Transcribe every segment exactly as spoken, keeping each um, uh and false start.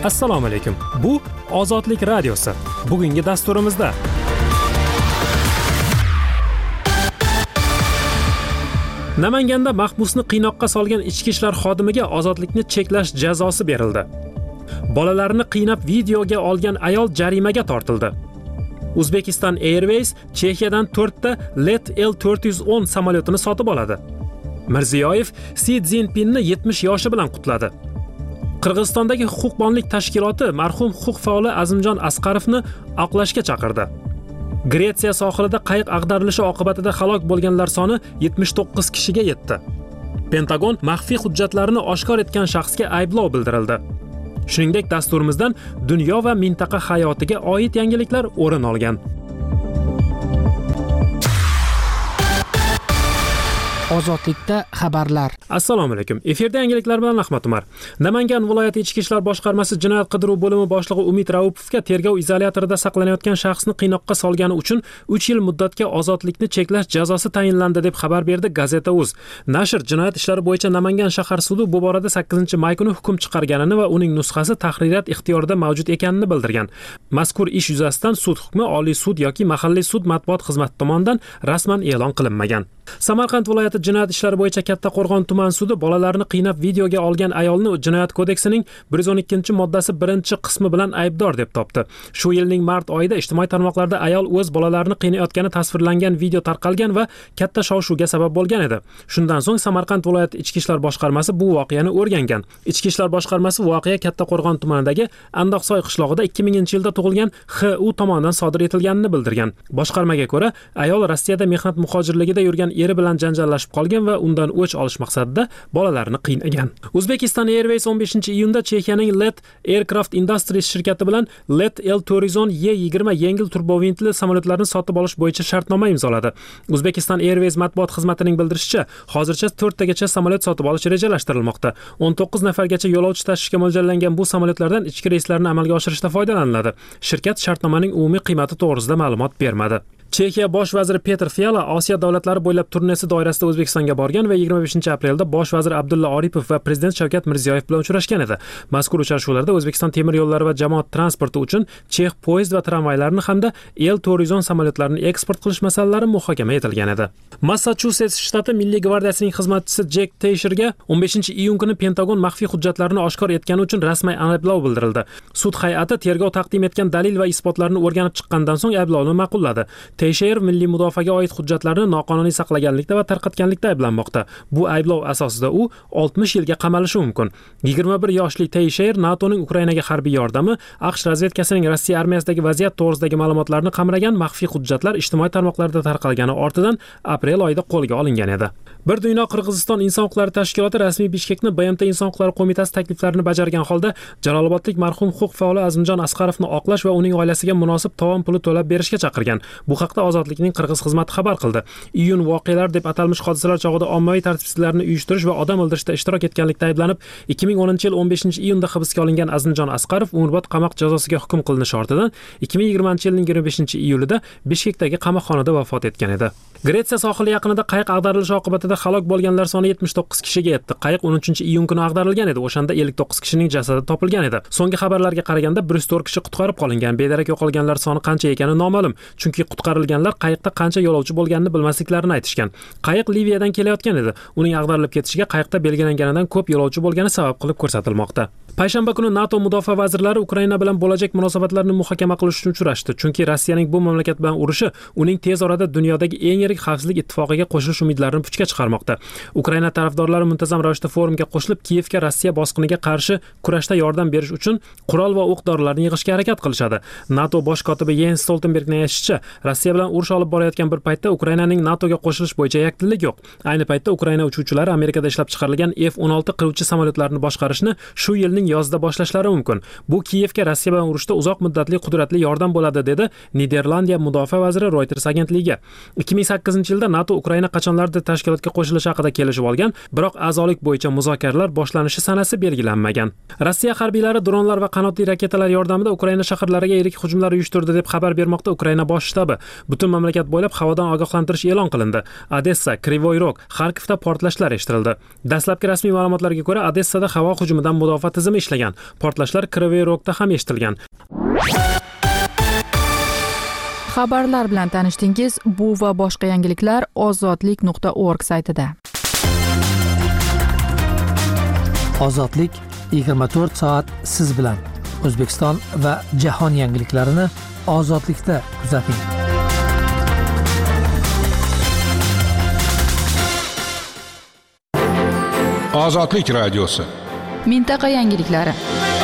Assalomu alaykum. Bu Ozodlik radiosi. Bugungi dasturimizda Namanganda mahbusni qiynoqqa solgan ichki ishlar xodimiga ozodlikni cheklash jazosi berildi. Bolalarini qiynab videoga olgan ayol jarimaga tortildi. Uzbekistan Airways Chexiyadan to'rtta Let L to'rt yuz o'n samolyotini sotib oladi. Mirziyoyev Si Szinpinni yetmish yoshi bilan qutladi. Qirg'izistondagi huquqbonlik tashkiloti marhum huquq faoli Azimjon Asqarovni oqlashga chaqirdi. Gretsiya sohilida qayiq ag'darilishi oqibatida halok bo'lganlar soni yetmish to'qqiz kishiga yetdi. Pentagon maxfiy hujjatlarini oshkor etgan shaxsga ayblov bildirildi. Shuningdek, dasturimizdan dunyo va mintaqa hayotiga oid yangiliklar o'rin olgan. Ozodlikda xabarlar. Assalomu alaykum. Efirda yangiliklar bilan Ahmad Umar. Namangan viloyati ichki ishlar boshqarmasi jinoyat qidiruv bo'limi boshlig'i Umid Raupovga tergov izolyatorida saqlanayotgan shaxsni qiynoqqa solgani uchun uch yil muddatga ozodlikni cheklash jazosi tayinlandi deb xabar berdi Gazeta.uz. Nashr jinoyat ishlari bo'yicha Namangan shahar sudi bu borada sakkizinchi may kuni hukm chiqarganini va uning nusxasi tahririyat ixtiyorida mavjud ekanini bildirgan. Mazkur ish yuzasidan sud hukmi Oliy sud yoki mahalliy sud matbuot xizmati tomonidan rasman e'lon qilinmagan. Samarqand viloyati jinoyat ishlari bo'yicha Kattaqo'rg'on tuman sudi bolalarni qiynab videoga olgan ayolni Jinoyat kodeksining bir yuz o'n ikkinchi moddasi birinchi qismi bilan aybdor deb topdi. Shu yilning mart oyida ijtimoiy tarmoqlarda ayol o'z bolalarini qiynayotgani tasvirlangan video tarqalgan va katta shov-shuvga sabab bo'lgan edi. Shundan so'ng Samarqand viloyati ichki ishlar boshqarmasi bu voqeani o'rgangan. Ichki ishlar boshqarmasi voqea Kattaqo'rg'on tumanidagi Andoqsoy qishlog'ida ikki minginchi yilda tug'ilgan X U tomonidan sodir etilganini bildirgan. Boshqarmaga ko'ra, ayol Rossiyada mehnat muhojirligida yurgan eri bilan janjallashib qolgan va undan o'ch olish maqsadida bolalarini qiynagan. Uzbekistan Airways o'n beshinchi iyunda Chexiyaning Let Aircraft Industries shirkati bilan Let L to'rt yuz o'n Y yigirma yengil turbovintli samolyotlarni sotib olish bo'yicha shartnoma imzoladi. Uzbekistan Airways matbuot xizmatining bildirishicha, hozircha to'rttagacha samolyot sotib olish rejalashtirilmoqda. o'n to'qqiz nafargacha yo'lovchi tashishga mo'ljallangan bu samolyotlardan ichki reyslarni amalga oshirishda foydalaniladi. Shirkat shartnomaning umumiy qiymati to'g'risida ma'lumot bermadi. Chexiya bosh vaziri Petr Fiala Osiyo davlatlari bo'ylab turnesi doirasida O'zbekistonga borgan va yigirma beshinchi aprelda bosh vazir Abdulla Oripov va prezident Shavkat Mirziyoyev bilan uchrashgan edi. Mazkur uchrashuvlarda O'zbekiston temir yo'llari va jamoat transporti uchun chex poyezd va tramvaylarini hamda L to'rt yuz o'n samolyotlarini eksport qilish masalalari muhokama etilgan edi. Massachusets shtati Milliy gvardiyasining xizmatchisi Jack Teysherga o'n beshinchi iyun kuni Pentagon maxfiy hujjatlarini oshkor etgani uchun rasmiy ayblov bildirildi. Sud hay'ati tergov taqdim etgan dalil va isbotlarni o'rganib chiqqandan so'ng ayblovni ma'qulladi. Teysher milliy mudofaaga oid hujjatlarni noqonuniy saqlaganlikda va tarqatganlikda ayblanmoqda. Bu ayblov asosida u oltmish yilga qamalishi mumkin. yigirma bir yoshli Teysher NATOning Ukrainaga harbiy yordami, AQSh razvedkasining Rossiya armiyasidagi vaziyat to'g'risidagi ma'lumotlarni qamragan maxfiy hujjatlar ijtimoiy tarmoqlarda tarqalgani ortidan aprel oyida qo'lga olingan edi. Bir dunyo Qirg'iziston inson huquqlari tashkiloti rasmiy Bishkekni B M T inson huquqlari qo'mitasi takliflarini bajargan holda Jalolobodlik marhum huquq faoli Azimjon Asqarovni oqlash va uning oilasiga munosib tovon puli to'lab berishga chaqirgan. Bu haqda Ozodlikning Qirg'iz xizmati xabar qildi. Iyun voqealar deb atalmish hodisalar chog'ida ommaviy tartibsizliklarni uyushtirish va odam o'ldirishda ishtirok etganlikda ayblanib, ikki ming o'ninchi yil o'n beshinchi iyunda hibsga olingan Azimjon Asqarov umrbod qamoq jazosiga hukm qilinishi ortidan ikki ming yigirmanchi yilning yigirma beshinchi iyulida Bishkekdagi qamoqxonada vafot etgan edi. Gretsiya sohili yaqinida qayiq ag'darilishi oqibatida halok bo'lganlar soni yetmish to'qqiz kishiga yetdi. Qayiq o'n uchinchi iyun kuni ag'darilgan edi. O'shanda ellik to'qqiz kishining jasadi topilgan edi. So'nggi xabarlarga qaraganda bir yuz to'rt kishi qutqarib qolingan. Bedarak yo'qolganlar soni qancha ekani noma'lum, chunki qutqarilganlar qayiqda qancha yo'lovchi bo'lganini bilmasliklarini aytishgan. Qayiq Liviyadan kelayotgan edi. Uning ag'darilib ketishiga qayiqda belgilanganidan ko'p yo'lovchi bo'lgani sabab qilib ko'rsatilmoqda. Payshanba kuni NATO mudofaa vazirlari Ukraina bilan bo'lajak munosabatlarni muhokama qilish uchun uchrashdi, chunki Rossiyaning bu mamlakat bilan urushi uning tez orada dunyodagi eng yirik xavfsizlik ittifoqiga qo'shilish umidlarini puchga chiqarmoqda. Ukraina tarafdorlari muntazam ravishda forumga qo'shilib, Kiyevga Rossiya bosqiniga qarshi kurashda yordam berish uchun qurol va o'q-dorilarni yig'ishga harakat qilishadi. NATO bosh kotibi Jens Stoltenbergning aytishicha, Rossiya bilan urush olib borayotgan bir paytda Ukrainaning NATOga qo'shilish bo'yicha yakdillik yo'q. Ayni paytda Ukraina uchuvchilari Amerikada ishlab chiqarilgan F o'n olti qiruvchi samolyotlarini boshqarishni shu yilning yozda boshlashlari mumkin. Bu Kiyevga Rossiya bilan urushda uzoq muddatli qudratli yordam bo'ladi, dedi Niderlandiya mudofaa vaziri Reuters agentligiga. ikki ming sakkizinchi sakkizinchi yilda NATO Ukraina qachonlarda tashkilotga qo'shilishi haqida kelishib olgan, biroq a'zolik bo'yicha muzokaralar boshlanishi sanasi belgilanmagan. Rossiya harbiylari dronlar va qanotli raketalar yordamida Ukraina shaharlariga yirik hujumlar uyushtirdi deb xabar bermoqda Ukraina bosh shtabi. Butun mamlakat bo'ylab havodan ogohlantirish e'lon qilindi. Odessa, Krivoy Rog, Xarkovda portlashlar eshitildi. Dastlabki rasmiy ma'lumotlarga ko'ra, Odessada havo hujumidan mudofaa tizimi ishlagan. Portlashlar Krivoy Rogda ham eshitilgan. Xabarlar bilan tanishdingiz. Bu va boshqa yangiliklar ozodlik nuqta org saytida. Ozodlik yigirma to'rt soat siz bilan. O'zbekiston va jahon yangiliklarini ozodlikda kuzating. Ozodlik radiosi. Mintaqa yangiliklari.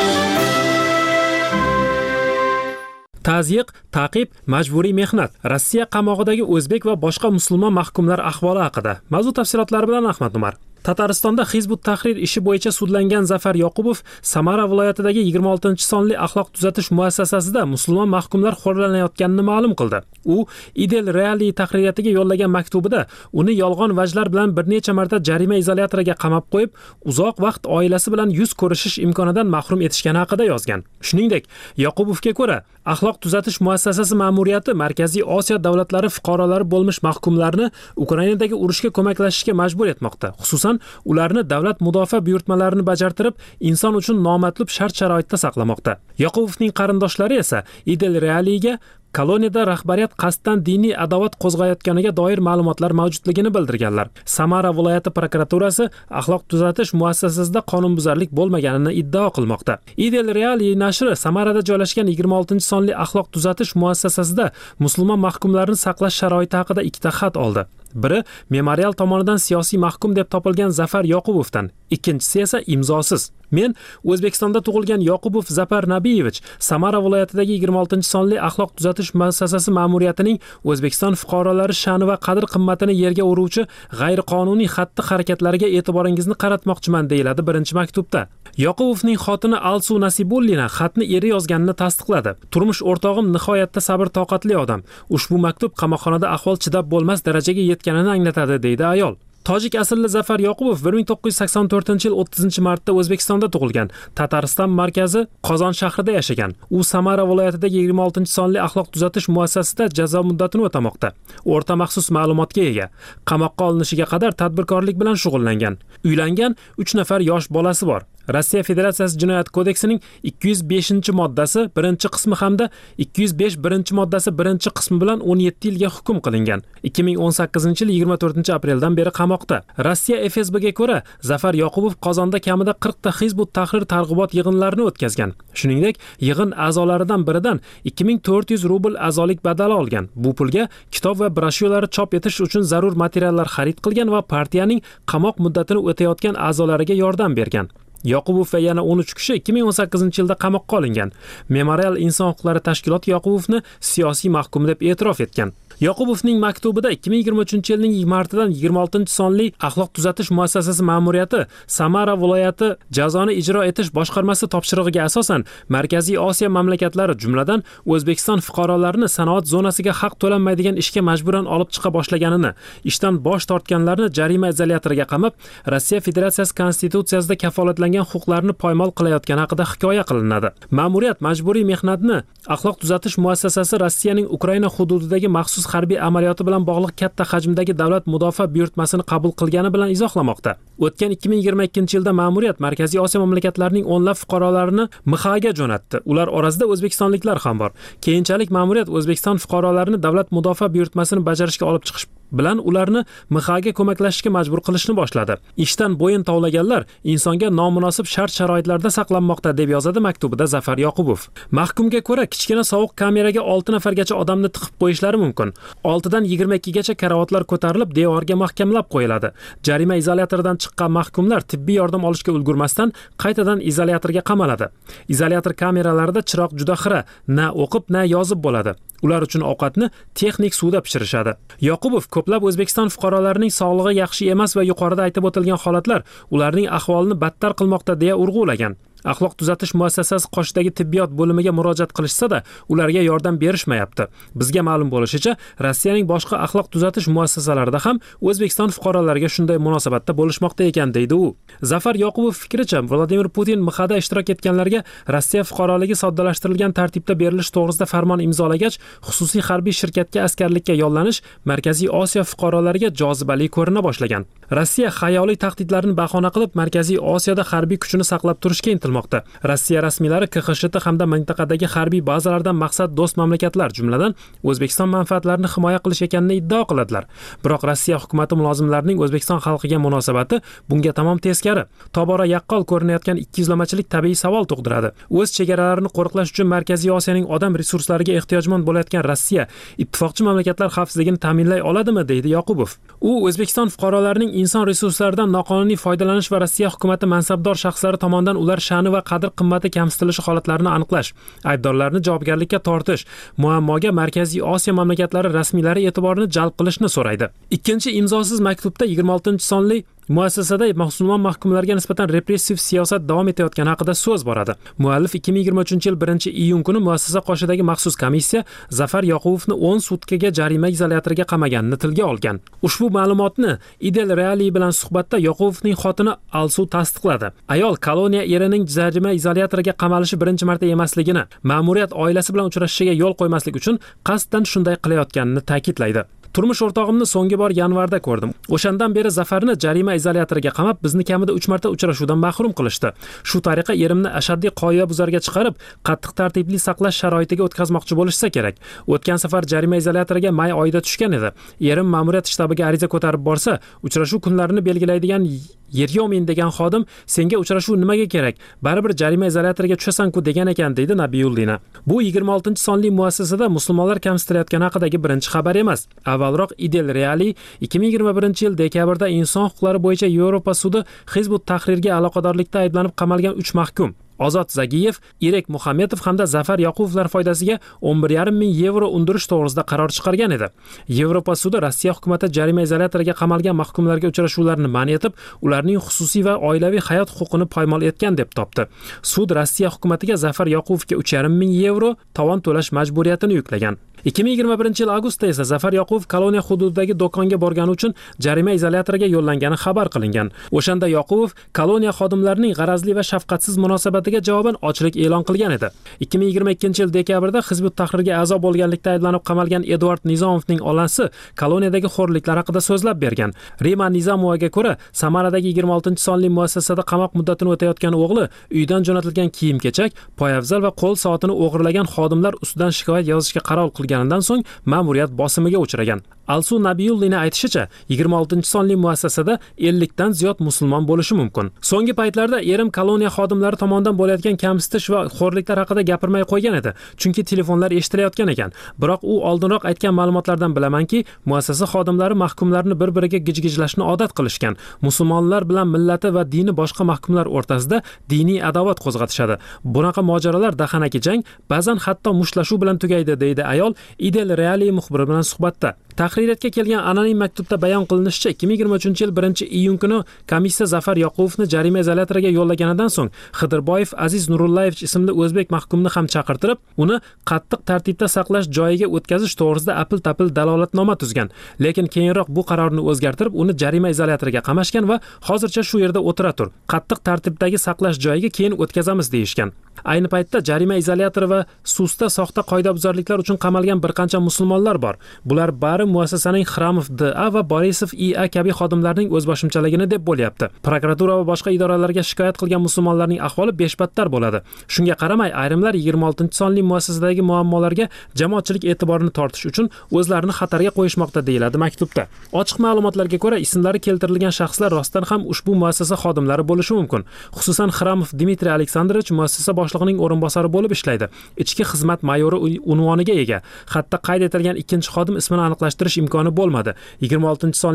Tazyiq, ta'qib, majburiy mehnat. Rossiya qamog'idagi o'zbek va boshqa musulmon mahkumlar ahvoli haqida. Mavzu tafsilotlari bilan Ahmad Umar. Tataristonda Hizbut Tahrir ishi bo'yicha sudlangan Zafar Yoqubov Samara viloyatidagi yigirma oltinchi sonli axloq tuzatish muassasasida musulmon mahkumlar xo'rlanayotganini ma'lum qildi. U Idel Reali tahririyatiga yo'llagan maktubida uni yolg'on vajlar bilan bir necha marta jarima izolyatoriga qamab qo'yib, uzoq vaqt oilasi bilan yuz ko'rishish imkonidan mahrum etishgani haqida yozgan. Shuningdek, Yoqubovga ko'ra, axloq tuzatish muassasasi ma'muriyati Markaziy Osiyo davlatlari fuqarolari bo'lmish mahkumlarni Ukrainadagi urushga ko'maklashishga majbur etmoqda. Xususan ularni davlat mudofaa buyurtmalarini bajartirib, inson uchun nomatlub shart-sharoitda saqlamoqda. Yoqubovning qarindoshlari esa Idel Realiga koloniyada rahbariyat qasddan diniy adovat qo'zg'ayotganiga doir ma'lumotlar mavjudligini bildirganlar. Samara viloyati prokuraturasi axloq tuzatish muassasasida qonunbuzarlik bo'lmaganini iddao qilmoqda. Idel Reali nashri Samarada joylashgan yigirma oltinchi sonli axloq tuzatish muassasasida musulmon mahkumlarni saqlash sharoiti haqida ikkita xat oldi. Biri memorial tomonidan siyosiy mahkum deb topilgan Zafar Yoqubovdan, ikkinchisi esa imzosiz. Men O'zbekistonda tug'ilgan Yoqubov Zapar Nabiyevich Samara viloyatidagi yigirma oltinchi sonli axloq tuzatish muassasasi ma'muriyatining O'zbekiston fuqarolari sha'ni va qadr qimmatini yerga uruvchi g'ayriqonuniy xatti-harakatlariga e'tiboringizni qaratmoqchiman, deyiladi birinchi maktubda. Yoqubovning xotini Alsu Nasibullina xatni eri yozganini tasdiqladi. Turmush o'rtog'im nihoyatda sabr-toqatli odam. Ushbu maktub qamoqxonada ahvol chidab bo'lmas darajaga yetganini anglatadi, deydi ayol. Tojik aslli Zafar Yoqubov bir ming to'qqiz yuz sakson to'rtinchi yil o'ttizinchi martda O'zbekistonda tug'ilgan. Tatariston markazi Qozon shahrida yashagan. U Samara viloyatidagi yigirma oltinchi sonli axloq tuzatish muassasasida jazo muddatini o'tamoqda. O'rta maxsus ma'lumotga ega. Qamoqqa olinishiga qadar tadbirkorlik bilan shug'ullangan. Uylangan, uch nafar yosh bolasi bor. Rossiya Federatsiyasi Jinoyat kodeksining ikki yuz beshinchi moddasi birinchi qismi hamda ikki yuz besh birinchi moddasi birinchi qismi bilan o'n yetti yilga hukm qilingan. ikki ming o'n sakkizinchi yil yigirma to'rtinchi apreldan beri qamoqda. Rossiya F S Bga ko'ra, Zafar Yoqubov Qozonda kamida qirq ta Hizbut Tahrir targ'ibot yig'inlarini o'tkazgan. Shuningdek, yig'in a'zolaridan biridan ikki ming to'rt yuz rubl a'zolik badali olgan. Bu pulga kitob va broshyuralar chop etish uchun zarur materiallar xarid qilgan va partiyaning qamoq muddatini o'tayotgan a'zolariga yordam bergan. Yoqubov va yana o'n uch kishi ikki ming o'n sakkizinchi yilda qamoqqa olingan. Memorial inson huquqlari tashkiloti Yoqubovni siyosiy mahkum deb e'tirof etgan. Yoqubovning maktubida ikki ming yigirma uchinchi yilning martidan yigirma oltinchi sonli axloq tuzatish muassasasi ma'muriyati Samara viloyati jazoni ijro etish boshqarmasi topshirig'iga asosan Markaziy Osiyo mamlakatlari, jumladan O'zbekiston fuqarolarini sanoat zonasiga haq to'lanmaydigan ishga majburan olib chiqa boshlaganini, ishdan bosh tortganlarni jarima izolyatoriga qamab, Rossiya Federatsiyasi konstitutsiyasida kafolatlangan huquqlarni poymol qilayotgani haqida hikoya qilinadi. Ma'muriyat majburiy mehnatni axloq tuzatish muassasasi Rossiyaning Ukraina hududidagi maxsus harbiy amaliyoti bilan bog'liq katta hajmdagi davlat mudofaa buyurtmasini qabul qilgani bilan izohlamoqda. O'tgan ikki ming yigirma ikkinchi yilda ma'muriyat Markaziy Osiyo mamlakatlarining o'nlab fuqarolarini M X Aga jo'natdi. Ular orasida o'zbekistonliklar ham bor. Keyinchalik ma'muriyat O'zbekiston fuqarolarini davlat mudofaa buyurtmasini bajarishga olib chiqish bilan ularni M X Aga ko'maklashishga majbur qilishni boshladi. Ishdan bo'yin tovlaganlar insonga nomunosib shart-sharoitlarda saqlanmoqda, deb yozadi maktubida Zafar Yoqubov. Mahkumga ko'ra, kichkina sovuq kameraga olti nafargacha odamni tiqib qo'yishlari mumkin. oltidan yigirma ikkigacha karavotlar ko'tarilib, devorga mahkamlab qo'yiladi. Jarima izolyatoridan chiqqan mahkumlar tibbiy yordam olishga ulgurmasdan qaytadan izolyatorga qamaladi. Izolyator kameralarida chiroq juda xira, na o'qib, na yozib bo'ladi. Ular uchun ovqatni texnik suvda pishirishadi. Yoqubov ko'plab O'zbekiston fuqarolarining sog'lig'i yaxshi emas va yuqorida aytib o'tilgan holatlar ularning ahvolini battar qilmoqda deya urg'ulagan. Axloq tuzatish muassasasi qoshidagi tibbiyot bo'limiga murojaat qilishsa-da, ularga yordam berishmayapti. Bizga ma'lum bo'lishicha, Rossiyaning boshqa axloq tuzatish muassasalarida ham O'zbekiston fuqarolariga shunday munosabatda bo'lishmoqda ekan, deydi u. Zafar Yoqubov fikricha, Vladimir Putin M X da ishtirok etganlarga Rossiya fuqaroligi soddalashtirilgan tartibda berilish to'g'risida farmon imzolagach, xususiy harbiy shirkatga askarlikka yollanish Markaziy Osiyo fuqarolariga jozibali ko'rina boshlagan. Rossiya xayoliy tahdidlarni bahona qilib Markaziy Osiyoda harbiy kuchini saqlab turishga intilmoqda. Rossiya rasmiylari K X Sh T hamda mintaqadagi harbiy bazalardan maqsad do'st mamlakatlar, jumladan O'zbekiston manfaatlarini himoya qilish ekanini iddao qiladilar. Biroq Rossiya hukumatı mulozimlarining O'zbekiston xalqiga munosabati bunga tamom teskari. Tobora yaqqol ko'rinayotgan ikkiyuzlamachilik tabiiy savol tug'diradi. O'z chegaralarini qo'riqlash uchun Markaziy Osiyoning odam resurslariga ehtiyojmand bo'layotgan Rossiya ittifoqchi mamlakatlar xavfsizligini ta'minlay oladimi, deydi Yoqubov. U O'zbekiston fuqarolarining inson resurslaridan noqonuniy foydalanish va Rossiya hukumatı mansabdor shaxslari tomonidan ular sha'ni va qadr qimmati kamsitilishi holatlarini aniqlash, aybdorlarni javobgarlikka tortish, muammoga Markaziy Osiyo mamlakatlari rasmiylari e'tiborini jalb qilishni so'raydi. Ikkinchi imzosiz maktubda yigirma oltinchi sonli muassasada musulmon mahkumlarga nisbatan repressiv siyosat davom etayotgani haqida so'z boradi. Muallif ikki ming yigirma uchinchi yil birinchi iyun kuni muassasa qoshidagi maxsus komissiya Zafar Yoqubovni o'n sutkaga jarima izolyatoriga qamaganini tilga olgan. Ushbu ma'lumotni Idel Reali bilan suhbatda Yoqubovning xotini Alsu tasdiqladi. Ayol koloniya erining jarima izolyatoriga qamalishi birinchi marta emasligini, ma'muriyat oilasi bilan uchrashishiga yo'l qo'ymaslik uchun qasddan shunday qilayotganini ta'kidlaydi. Turmush o'rtog'imni so'nggi bor yanvarda ko'rdim. O'shandan beri Zafarni jarima izolyatoriga qamab, bizni kamida uch marta uchrashuvdan mahrum qilishdi. Shu tariqa erimni ashaddiy qoidabuzarga chiqarib, qattiq tartibli saqlash sharoitiga o'tkazmoqchi bo'lishsa kerak. O'tgan safar jarima izolyatoriga may oyida tushgan edi. Erim ma'muriyat shtabiga ariza ko'tarib borsa, uchrashuv kunlarini belgilaydigan Yeryomin degan xodim senga uchrashuv nimaga kerak? Baribir jarima izolyatoriga tushasan-ku degan ekan, deydi Nabiyullina. Bu yigirma oltinchi sonli muassasada musulmonlar kamsitilayotgani haqidagi birinchi xabar emas. Avvalroq Idel Reali ikki ming yigirma birinchi yil dekabrda inson huquqlari bo'yicha Yevropa sudi Hizbut Tahrirga aloqadorlikda ayblanib qamalgan uch mahkum Ozod Zagiyev, Irek Muhamedov hamda Zafar Yoqubovlar foydasiga o'n bir yarim ming yevro undirish to'g'risida qaror chiqargan edi. Yevropa sudi Rossiya hukumatı jarima izolyatoriga qamalgan mahkumlarga uchrashuvlarni man etib, ularning xususiy va oilaviy hayot huquqini poymol etgan deb topdi. Sud Rossiya hukumatiga Zafar Yoqubovga uch yarim ming yevro tovon to'lash majburiyatini yuklagan. ikki ming yigirma birinchi yil avgustda esa Zafar Yoqubov koloniya hududidagi do'konga borgani uchun jarima izolyatoriga yo'llangani xabar qilingan. O'shanda Yoqubov koloniya xodimlarining g'arazli va shafqatsiz munosabatiga javoban ochlik e'lon qilgan edi. ikki ming yigirma ikkinchi yil dekabrda Hizbut Tahrirga a'zo bo'lganlikda ayblanib qamalgan Eduard Nizomovning onasi koloniyadagi xo'rliklar haqida so'zlab bergan. Rima Nizomovaga ko'ra, Samaradagi yigirma oltinchi sonli muassasada qamoq muddatini o'tayotgan o'g'li uydan jo'natilgan kiyim-kechak, poyabzal va qo'l soatini o'g'irlagan xodimlar ustidan shikoyat yozishga qaror qilgan. Ganidan so'ng ma'muriyat bosimiga uchragan. Alsu Nabiyullina aytishicha, yigirma oltinchi sonli muassasada ellik dan ziyod musulmon bo'lishi mumkin. So'nggi paytlarda erim koloniya xodimlari tomonidan bo'layotgan kamsitish va xo'rliklar haqida gapirmay qo'ygan edi, chunki telefonlar eshitilayotgan ekan. Biroq u oldinroq aytgan ma'lumotlardan bilamanki, muassasa xodimlari mahkumlarni bir-biriga gijgijlashni odat qilishgan. Musulmonlar bilan millati va dini boshqa mahkumlar o'rtasida diniy adovat qo'zg'atishadi. Bunaqa mojarolar dahanaki jang, ba'zan hatto mushlashuv bilan tugaydi, deydi ayol Idel Reali muxbiri bilan suhbatda. Tahririyatga kelgan anonim maktubda bayon qilinishicha, ikki ming yigirma uchinchi yil birinchi iyun kuni komissiya Zafar Yoqubovni jarima izolyatoriga yo'llaganidan so'ng Xidirboyev Aziz Nurullayevich ismli o'zbek mahkumni ham chaqirtirib, uni qattiq tartibda saqlash joyiga o'tkazish to'g'risida apil-tapil dalolatnoma tuzgan. Lekin keyinroq bu qarorni o'zgartirib, uni jarima izolyatoriga qamashgan va hozircha shu yerda o'tira tur. Qattiq tartibdagi saqlash joyiga keyin o'tkazamiz deyishgan. Ayni paytda jarima izolyatori va susda soxta qoidabuzarliklar uchun qamalgan bir qancha musulmonlar bor. Bular bari muassasaning Xramov D A va Borisov I A kabi xodimlarning o'zboshimchaligini deb bo'lyapti. Prokuratura va boshqa idoralarga shikoyat qilgan musulmonlarning ahvoli beshbattar bo'ladi. Shunga qaramay, ayrimlar yigirma oltinchi sonli muassasadagi muammolarga jamoatchilik e'tiborini tortish uchun o'zlarini xatarga qo'yishmoqda, deyiladi maktubda. Ochiq ma'lumotlarga ko'ra, ismlari keltirilgan shaxslar rostdan ham ushbu muassasa xodimlari bo'lishi mumkin. Xususan Xramov Dmitriy Aleksandrovich muassasa boshlig'ining o'rinbosari bo'lib ishlaydi. Ichki xizmat mayori unvoniga ega. Xatda qayd etilgan ikkinchi xodim ismini aniqlashtirish imkoni bo'lmadi. yigirma oltinchi sonli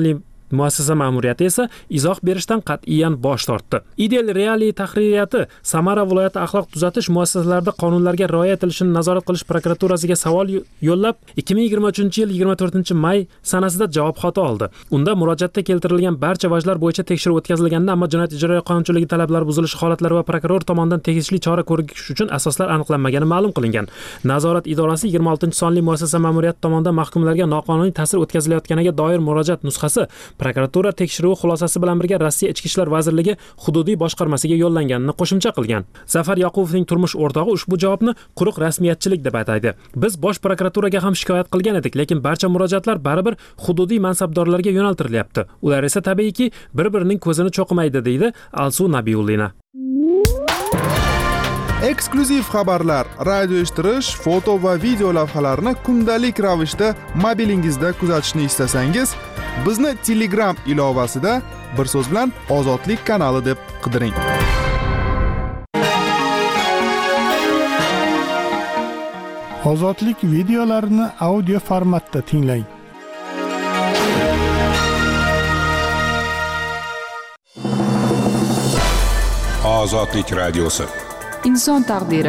Muassasa ma'muriyati esa izoh berishdan qat'iyan bosh tortdi. Ideal Reali tahririyati Samara viloyati axloq tuzatish muassasalarida qonunlarga rioya etilishini nazorat qilish prokuraturasiga savol yo'llab ikki ming yigirma uchinchi yil yigirma to'rtinchi may sanasida javob xati oldi. Unda murojaatda keltirilgan barcha vajlar bo'yicha tekshiruv o'tkazilganda, ammo jinoyat ijroiya qonunchiligi talablari buzilishi holatlari va prokuror tomonidan tegishli chora ko'rish uchun asoslar aniqlanmagani ma'lum qilingan. Nazorat idorasi yigirma oltinchi sonli muassasa ma'muriyati tomonidan mahkumlarga noqonuniy ta'sir o'tkazilayotganiga doir murojaat nusxasi prokuratura tekshiruvi xulosasi bilan birga Rossiya Ichki ishlar vazirligi hududiy boshqarmasiga yo'llanganini qo'shimcha qilgan. Zafar Yoqubovning turmush o'rtog'i ushbu javobni quruq rasmiyatchilik deb ataydi. Biz bosh prokuraturaga ham shikoyat qilgan edik, lekin barcha murojaatlar baribir hududiy mansabdorlarga yo'naltirilyapti. Ular esa tabiiyki bir-birining ko'zini cho'qimaydi, deydi Alsu Nabiyullina. Eksklyuziv xabarlar, radio eshittirish, foto va video lavhalarni kundalik ravishda mobilingizda kuzatishni istasangiz, bizni Telegram ilovasida bir so'z bilan Ozodlik kanali deb qidiring. Ozodlik videolarini audio formatda tinglang. Ozodlik radiosi. Inson taqdiri.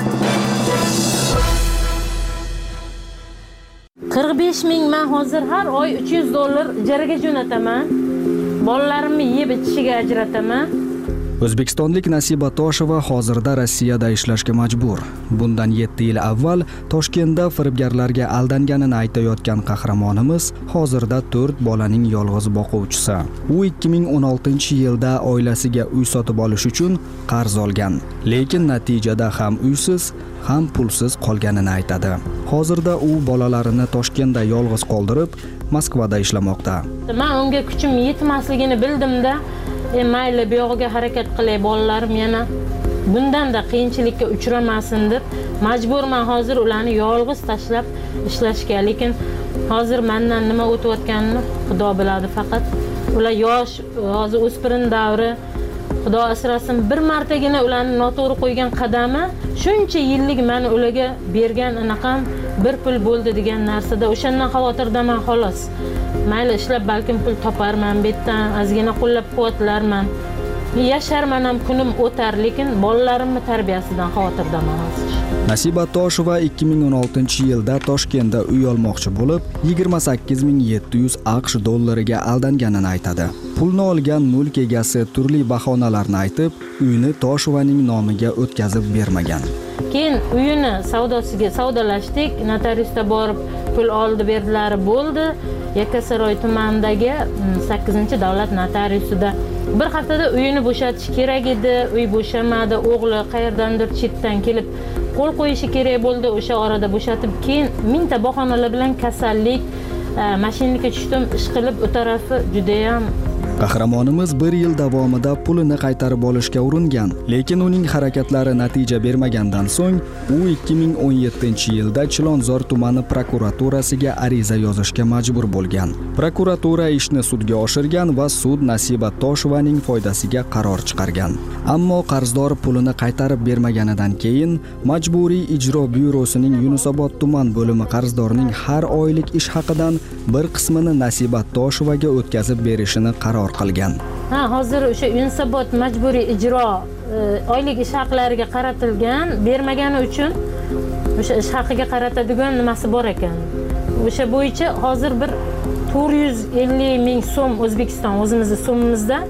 qirq besh ming men hozir har oy uch yuz dollar ijaraga jo'nataman. Bolalarimni yeb ichishiga ajrataman. O'zbekistonlik Nasiba Tosheva hozirda Rossiyada ishlashga majbur. Bundan yetti yil avval Toshkentda firibgarlarga aldanganini aytayotgan qahramonimiz hozirda to'rt bolaning yolg'iz boquvchisi. U ikki ming o'n oltinchi yilda oilasiga uy sotib olish uchun qarz olgan, lekin natijada ham uysiz, ham pulsiz qolganini aytadi. Hozirda u bolalarini Toshkentda yolg'iz qoldirib, Moskvada ishlamoqda. Men unga kuchim yetmasligini bildimda, E mayli bu yog'iga harakat qilay, bolalarim yana bundan-da qiyinchilikka uchramasin deb majburman hozir ularni yolg'iz tashlab ishlashga. Lekin hozir mendan nima o'tayotganini Xudo biladi faqat. Ular yosh, hozir o'spirin davri. Xudo asrasin, bir martagina ularni noto'g'ri qo'ygan qadami shuncha yillik meni ularga bergan anaqam bir pul bo'ldi degan narsada o'shandan xavotirdaman xolos. Mayli ishlab balkim pul toparman, bu yerdan ozgina qo'llab-quvvatlarman. Yasharman ham, kunim o'tar, lekin bolalarimning tarbiyasidan xavotirdaman hozir. Nasiba Tosheva ikki ming o'n oltinchi yilda Toshkentda uy olmoqchi bo'lib, yigirma sakkiz ming yetti yuz aqsh dollariga aldanganini aytadi. Pulni olgan mulk egasi turli bahonalarni aytib, uyni Toshevaning nomiga o'tkazib bermagan. Keyin uyini savdosiga savdolashdik, notariusda borib pul oldi berdilar, bo'ldi. Yakkasaroy tumanidagi sakkizinchi davlat notariusida bir haftada uyini bo'shatish kerak edi. Uy bo'shamadi, o'g'li qayerdandir chetdan kelib qo'l qo'yishi kerak bo'ldi. O'sha orada bo'shatib, keyin mingta bahonalar bilan kasallik, mashinlikka tushdim, ish qilib, u tarafi juda ham. Qahramonimiz bir yil davomida pulini qaytarib olishga uringan, lekin uning harakatlari natija bermagandan so'ng u ikki ming o'n yettinchi yilda Chilonzor tumani prokuraturasiga ariza yozishga majbur bo'lgan. Prokuratura ishni sudga oshirgan va sud Nasiba Toshevaning foydasiga qaror chiqargan. Ammo qarzdor pulini qaytarib bermaganidan keyin Majburiy ijro byurosining Yunusobod tuman bo'limi qarzdorning har oylik ish haqidan bir qismini Nasiba Toshevaga o'tkazib berishini qaror qilgan. Ha, hozir o'sha Yunusobod majburiy ijro e, oylik ish haqlariga qaratilgan, bermagani uchun o'sha ish haqiga qaratadigan nimasi bor ekan. O'sha bo'yicha hozir bir to'rt yuz ellik ming so'm O'zbekiston o'zimizning so'mimizda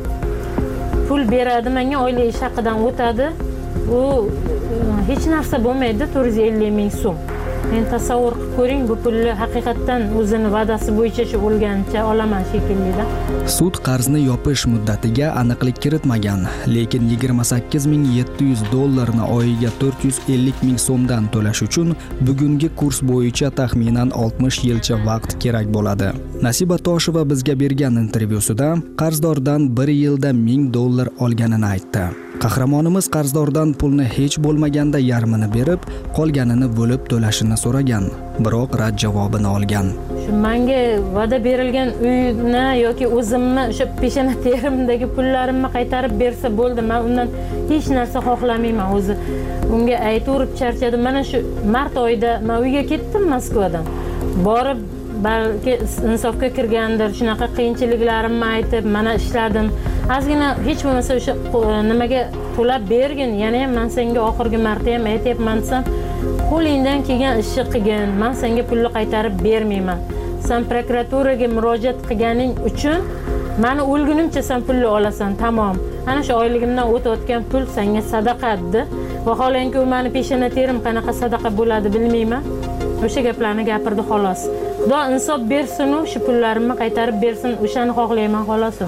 pul beradi, menga oylik ish haqidan o'tadi. U hech narsa bo'lmaydi, to'rt yuz ellik ming so'm. Men tasavvur qilib ko'ring, bu pulni haqiqatan o'zini va'dasi bo'yicha shu o'lgancha olaman shekilli-da. Sud qarzni yopish muddatiga aniqlik kiritmagan, lekin yigirma sakkiz ming yetti yuz dollarni oyiga to'rt yuz ellik ming so'mdan to'lash uchun bugungi kurs bo'yicha taxminan oltmish yilcha vaqt kerak bo'ladi. Nasiba Tosheva bizga bergan intervyusida qarzdordan bir yilda ming dollar olganini aytdi. Qahramonimiz qarzdordan pulni hech bo'lmaganda yarmini berib, qolganini bo'lib to'lashini so'ragan, biroq rad javobini olgan. Shu menga va'da berilgan uyni yoki o'zimni o'sha peshana terimdagi pullarimni qaytarib bersa bo'ldi. Men undan hech narsa xohlamayman o'zi. Unga aytib charchadim. Mana shu mart oyida men uyga ketdim Moskvadan. Borib balki insofga kirgandir, shunaqa qiyinchiliklarimni aytib, mana ishladim. Ozgina hech bo'lmasa o'sha nimaga to'lab bergin, yana ham men senga oxirgi marta ham aytayapman desam, qo'lingdan kelgan ishni qilgin, men senga pulni qaytarib bermayman. Sen prokuraturaga murojaat qilganing uchun meni o'lgunimcha sen pulni olasan, tamom. Ana shu oyligimdan o'tayotgan pul senga sadaqa dedi. Vaholanki u meni peshona terim qanaqa sadaqa bo'ladi bilmayman. O'sha gaplarni gapirdi xolos. Xudo insof bersin, shu pullarimni qaytarib bersin, o'shani xohlayman xolos.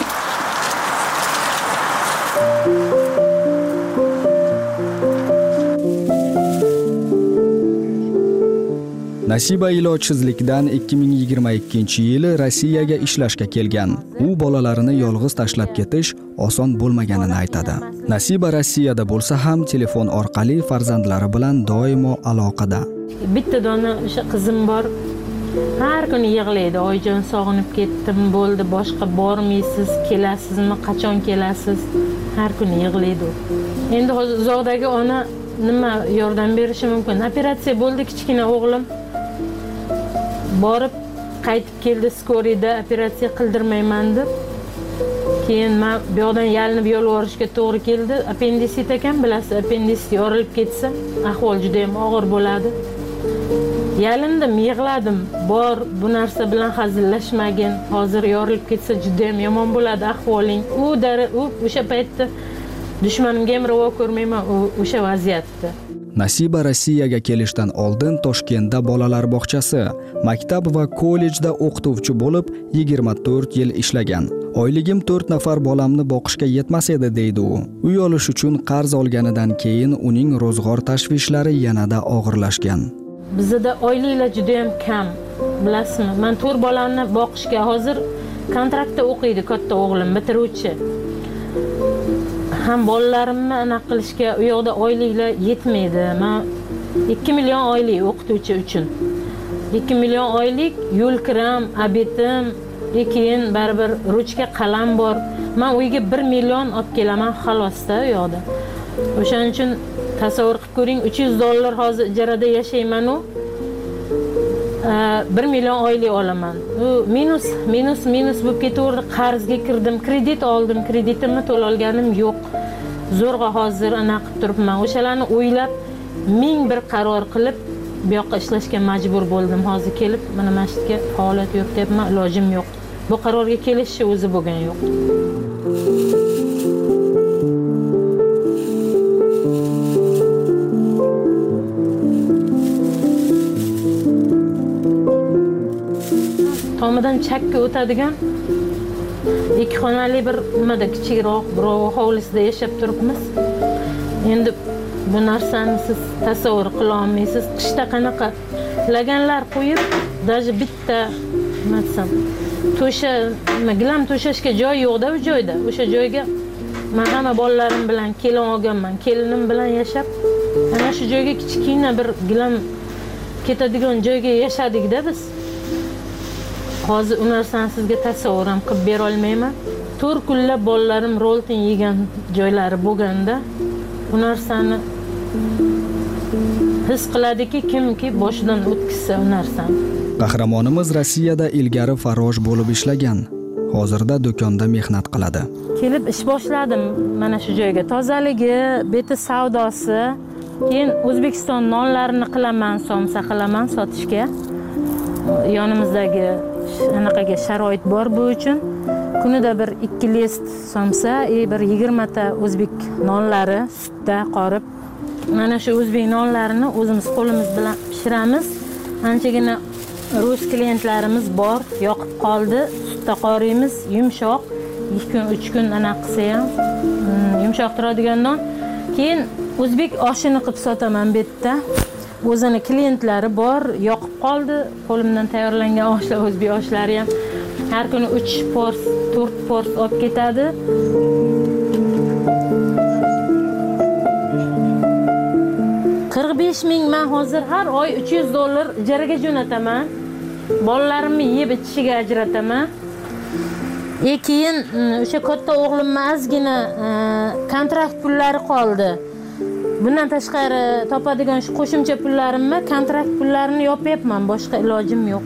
Nasiba ilojsizlikdan ikki ming yigirma ikkinchi yili Rossiyaga ishlashga kelgan. U bolalarini yolg'iz tashlab ketish oson bo'lmaganini aytadi. Nasiba Rossiyada bo'lsa ham telefon orqali farzandlari bilan doimo aloqada. Bitta dona o'sha qizim bor. Har kuni yig'laydi. Oyjon sog'inib ketdim, bo'ldi, boshqa bormaysiz, kelasizmi, qachon kelasiz? Har kuni yig'laydi. Endi hozir uzoqdagi ona nima yordam berishi mumkin? Operatsiya bo'ldi kichkina o'g'lim. Borib qaytib keldi skorida, operatsiya qildirmayman deb. Keyin men bu yoqdan yalinib yolvorishga to'g'ri keldi. Appendisit ekan, bilasiz, appendisit yorilib ketsa, ahvol juda ham og'ir bo'ladi. Yalindim, yig'ladim. Bor, bu narsa bilan hazillashmagin. Hozir yorilib ketsa juda ham yomon bo'ladi ahvoling. U u o'sha paytda dushmanimga ham ravo ko'rmayman o'sha vaziyatda. Nasiba Rossiyaga kelishdan oldin Toshkentda bolalar bog'chasi, maktab va kollejda o'qituvchi bo'lib yigirma to'rt yil ishlagan. Oyligim to'rt nafar bolamni boqishga yetmas edi deydi u. Uy olish uchun qarz olganidan keyin uning ro'zg'or tashvishlari yanada og'irlashgan. Bizda oyliklar juda ham kam. Bilasizmi? Men to'rt bolani boqishga hozir kontraktda o'qiydi katta o'g'lim, bitiruvchi. Ham bolalarimni aniq qilishga u yoqda oyliklar yetmaydi. Men ikki million oylik o'qituvchi uchun. ikki million oylik yo'l kiram, obetim, keyin baribir ruchka qalam bor. Men uyga bir million olib kelaman xalosda u yoqda. O'shaning uchun tasavvur qilib ko'ring, uch yuz dollar hozir ijarada yashayman u. bir million oylik olaman. U minus, minus, minus bo'lib ketaverdi. Qarzga kirdim, kredit oldim, kreditimni to'la olganim yo'q. Zo'rg'a hozir anaqa qilib turibman. O'shalarni o'ylab, ming bir qaror qilib, bu yoqqa ishlashga majbur bo'ldim. Hozir kelib, mana masjidga faoliyat yurityapman, ilojim yo'q. Bu qarorga kelishni o'zi bo'lgan yo'q. Tomidan chakka o'tadigan ikki xonali bir nimada kichikroq bir hovlisida yashab turibmiz. Endi bu narsani siz tasavvur qila olmaysiz. Qishda qanaqa laganlar qo'yib, даже bitta nima desam, to'sha, gilam to'shashga joy yo'qda u joyda. O'sha joyga men hamma bolalarim bilan kelin olganman. Kelinim bilan yashab, ana shu joyga kichkina bir gilam ketadigan joyga yashadik-da biz. Hozir u narsani sizga tasavvur ham qilib bera olmayman. to'rt kunlab bolalarim roltin yegan joylari bo'lganda, bu narsani his qiladiki, kimki boshidan o'tkazsa u narsani. Qahramonimiz Rossiyada ilgari farrosh bo'lib ishlagan. Hozirda do'konda mehnat qiladi. Kelib ish boshladim mana shu joyga. Tozaligi, beti savdosi, keyin O'zbekiston nonlarini qilaman, somsa qilaman sotishga. Yonimizdagi anaqaga sharoit bor bu uchun kunida bir ikki list somsa, e bir yigirma ta o'zbek nonlari sutda qorib, mana shu o'zbek nonlarini o'zimiz qo'limiz bilan pishiramiz. Anchagina rus klientlarimiz bor, yoqib qoldi, sutda qoriymiz, yumshoq, ikki kun uch kun anaqa qilsa ham yumshoq turadigan non. Keyin o'zbek oshini qilib sotaman bu yerda. O'zini klientlari bor, yoqib qoldi. Qo'limdan tayyorlangan oshlar, o'zbek oshlari ham har kuni uch pors, to'rt pors olib ketadi. qirq besh ming men hozir har oy uch yuz dollar ijaraga jo'nataman. Bolalarimni yeb ichishiga ajrataman. E keyin o'sha katta o'g'limning ozgina kontrakt pullari qoldi. Bundan tashqari topadigan shu qo'shimcha pullarimni, kontrakt pullarini yopyapman, boshqa ilojim yo'q.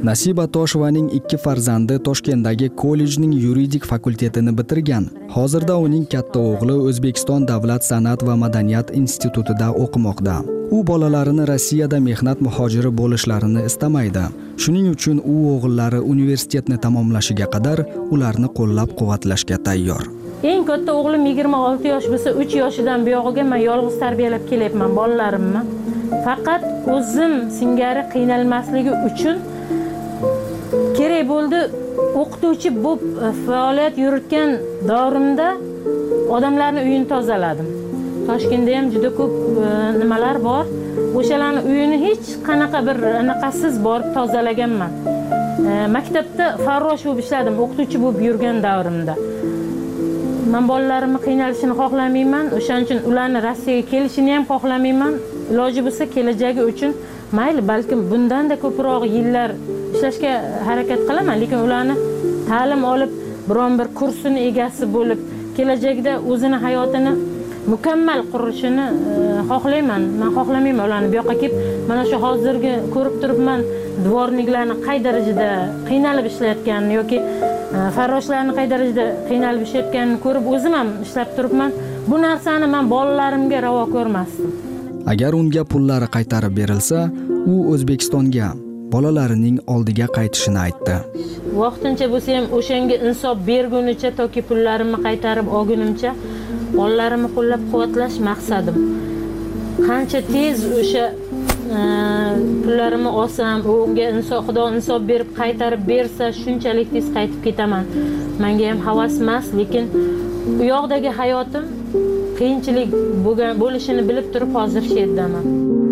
Nasiba Toshovaning ikki farzandi Toshkentdagi kollejning yuridik fakultetini bitirgan. Hozirda uning katta o'g'li O'zbekiston Davlat san'at va madaniyat institutida o'qimoqda. U bolalarini Rossiyada mehnat muhojiri bo'lishlarini istamaydi. Shuning uchun u o'g'illari universitetni tamomlashiga qadar ularni qo'llab-quvvatlashga tayyor. Eng katta o'g'lim yigirma olti yosh bo'lsa, uch yoshidan buyog'iga men yolg'iz tarbiyalab kelyapman bolalarimni. Faqat o'zim singari qiynalmasligi uchun kerak bo'ldi, o'qituvchi bo'lib faoliyat yuritgan davrimda odamlarning uyini tozaladim. Toshkentda ham juda ko'p nimalar bor. O'shalarning uyini hech qanaqa bir anaqasiz borib tozalaganman. Maktabda farrosh bo'lib ishladim, o'qituvchi bo'lib yurgan davrimda. Men bolalarimni qiynalishini xohlamayman, o'shaning uchun ularni Rossiyaga kelishini ham xohlamayman. Iloji bo'lsa kelajagi uchun mayli, balkim bundan-da ko'proq yillar ishlashga harakat qilaman, lekin ularni ta'lim olib, biron bir kursini egasi bo'lib, kelajakda o'zini hayotini mukammal qurishini xohlayman. Men xohlamayman ularni bu yoqqa kelib, mana shu hozirgi ko'rib turibman, dvorniklarni qay darajada qiynalib ishlayotganini yoki farroshlarni qay darajada qiynalib ishlayotganini ko'rib o'zim ham ishlab turibman. Bu narsani men bolalarimga ravo ko'rmasdim. Agar unga pullari qaytarib berilsa, u O'zbekistonga bolalarining oldiga qaytishini aytdi. Vaqtincha bo'lsa ham o'shanga insof bergunicha toki pullarimni qaytarib olgunimcha bolalarimni qo'llab-quvvatlash maqsadim. Qancha tez o'sha pullarimni olsam, unga insof, Xudo insof berib qaytarib bersa, shunchalik tez qaytib ketaman. Menga ham havas emas, lekin u yoqdagi hayotim qiyinchilik bo'lgan bo'lishini bilib turib hozir shu yerdaman.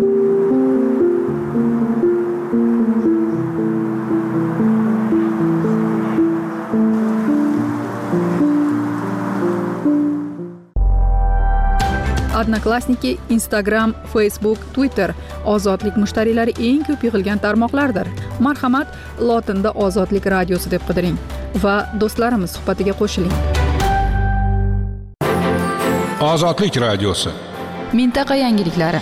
Odnoklassniki, Instagram, Facebook, Twitter ozodlik mushtariylari eng ko'p yig'ilgan tarmoqlardir. Marhamat, lotinda Ozodlik radiosi deb qidiring va do'stlarimiz suhbatiga qo'shiling. Ozodlik radiosi. Mintaqa yangiliklari.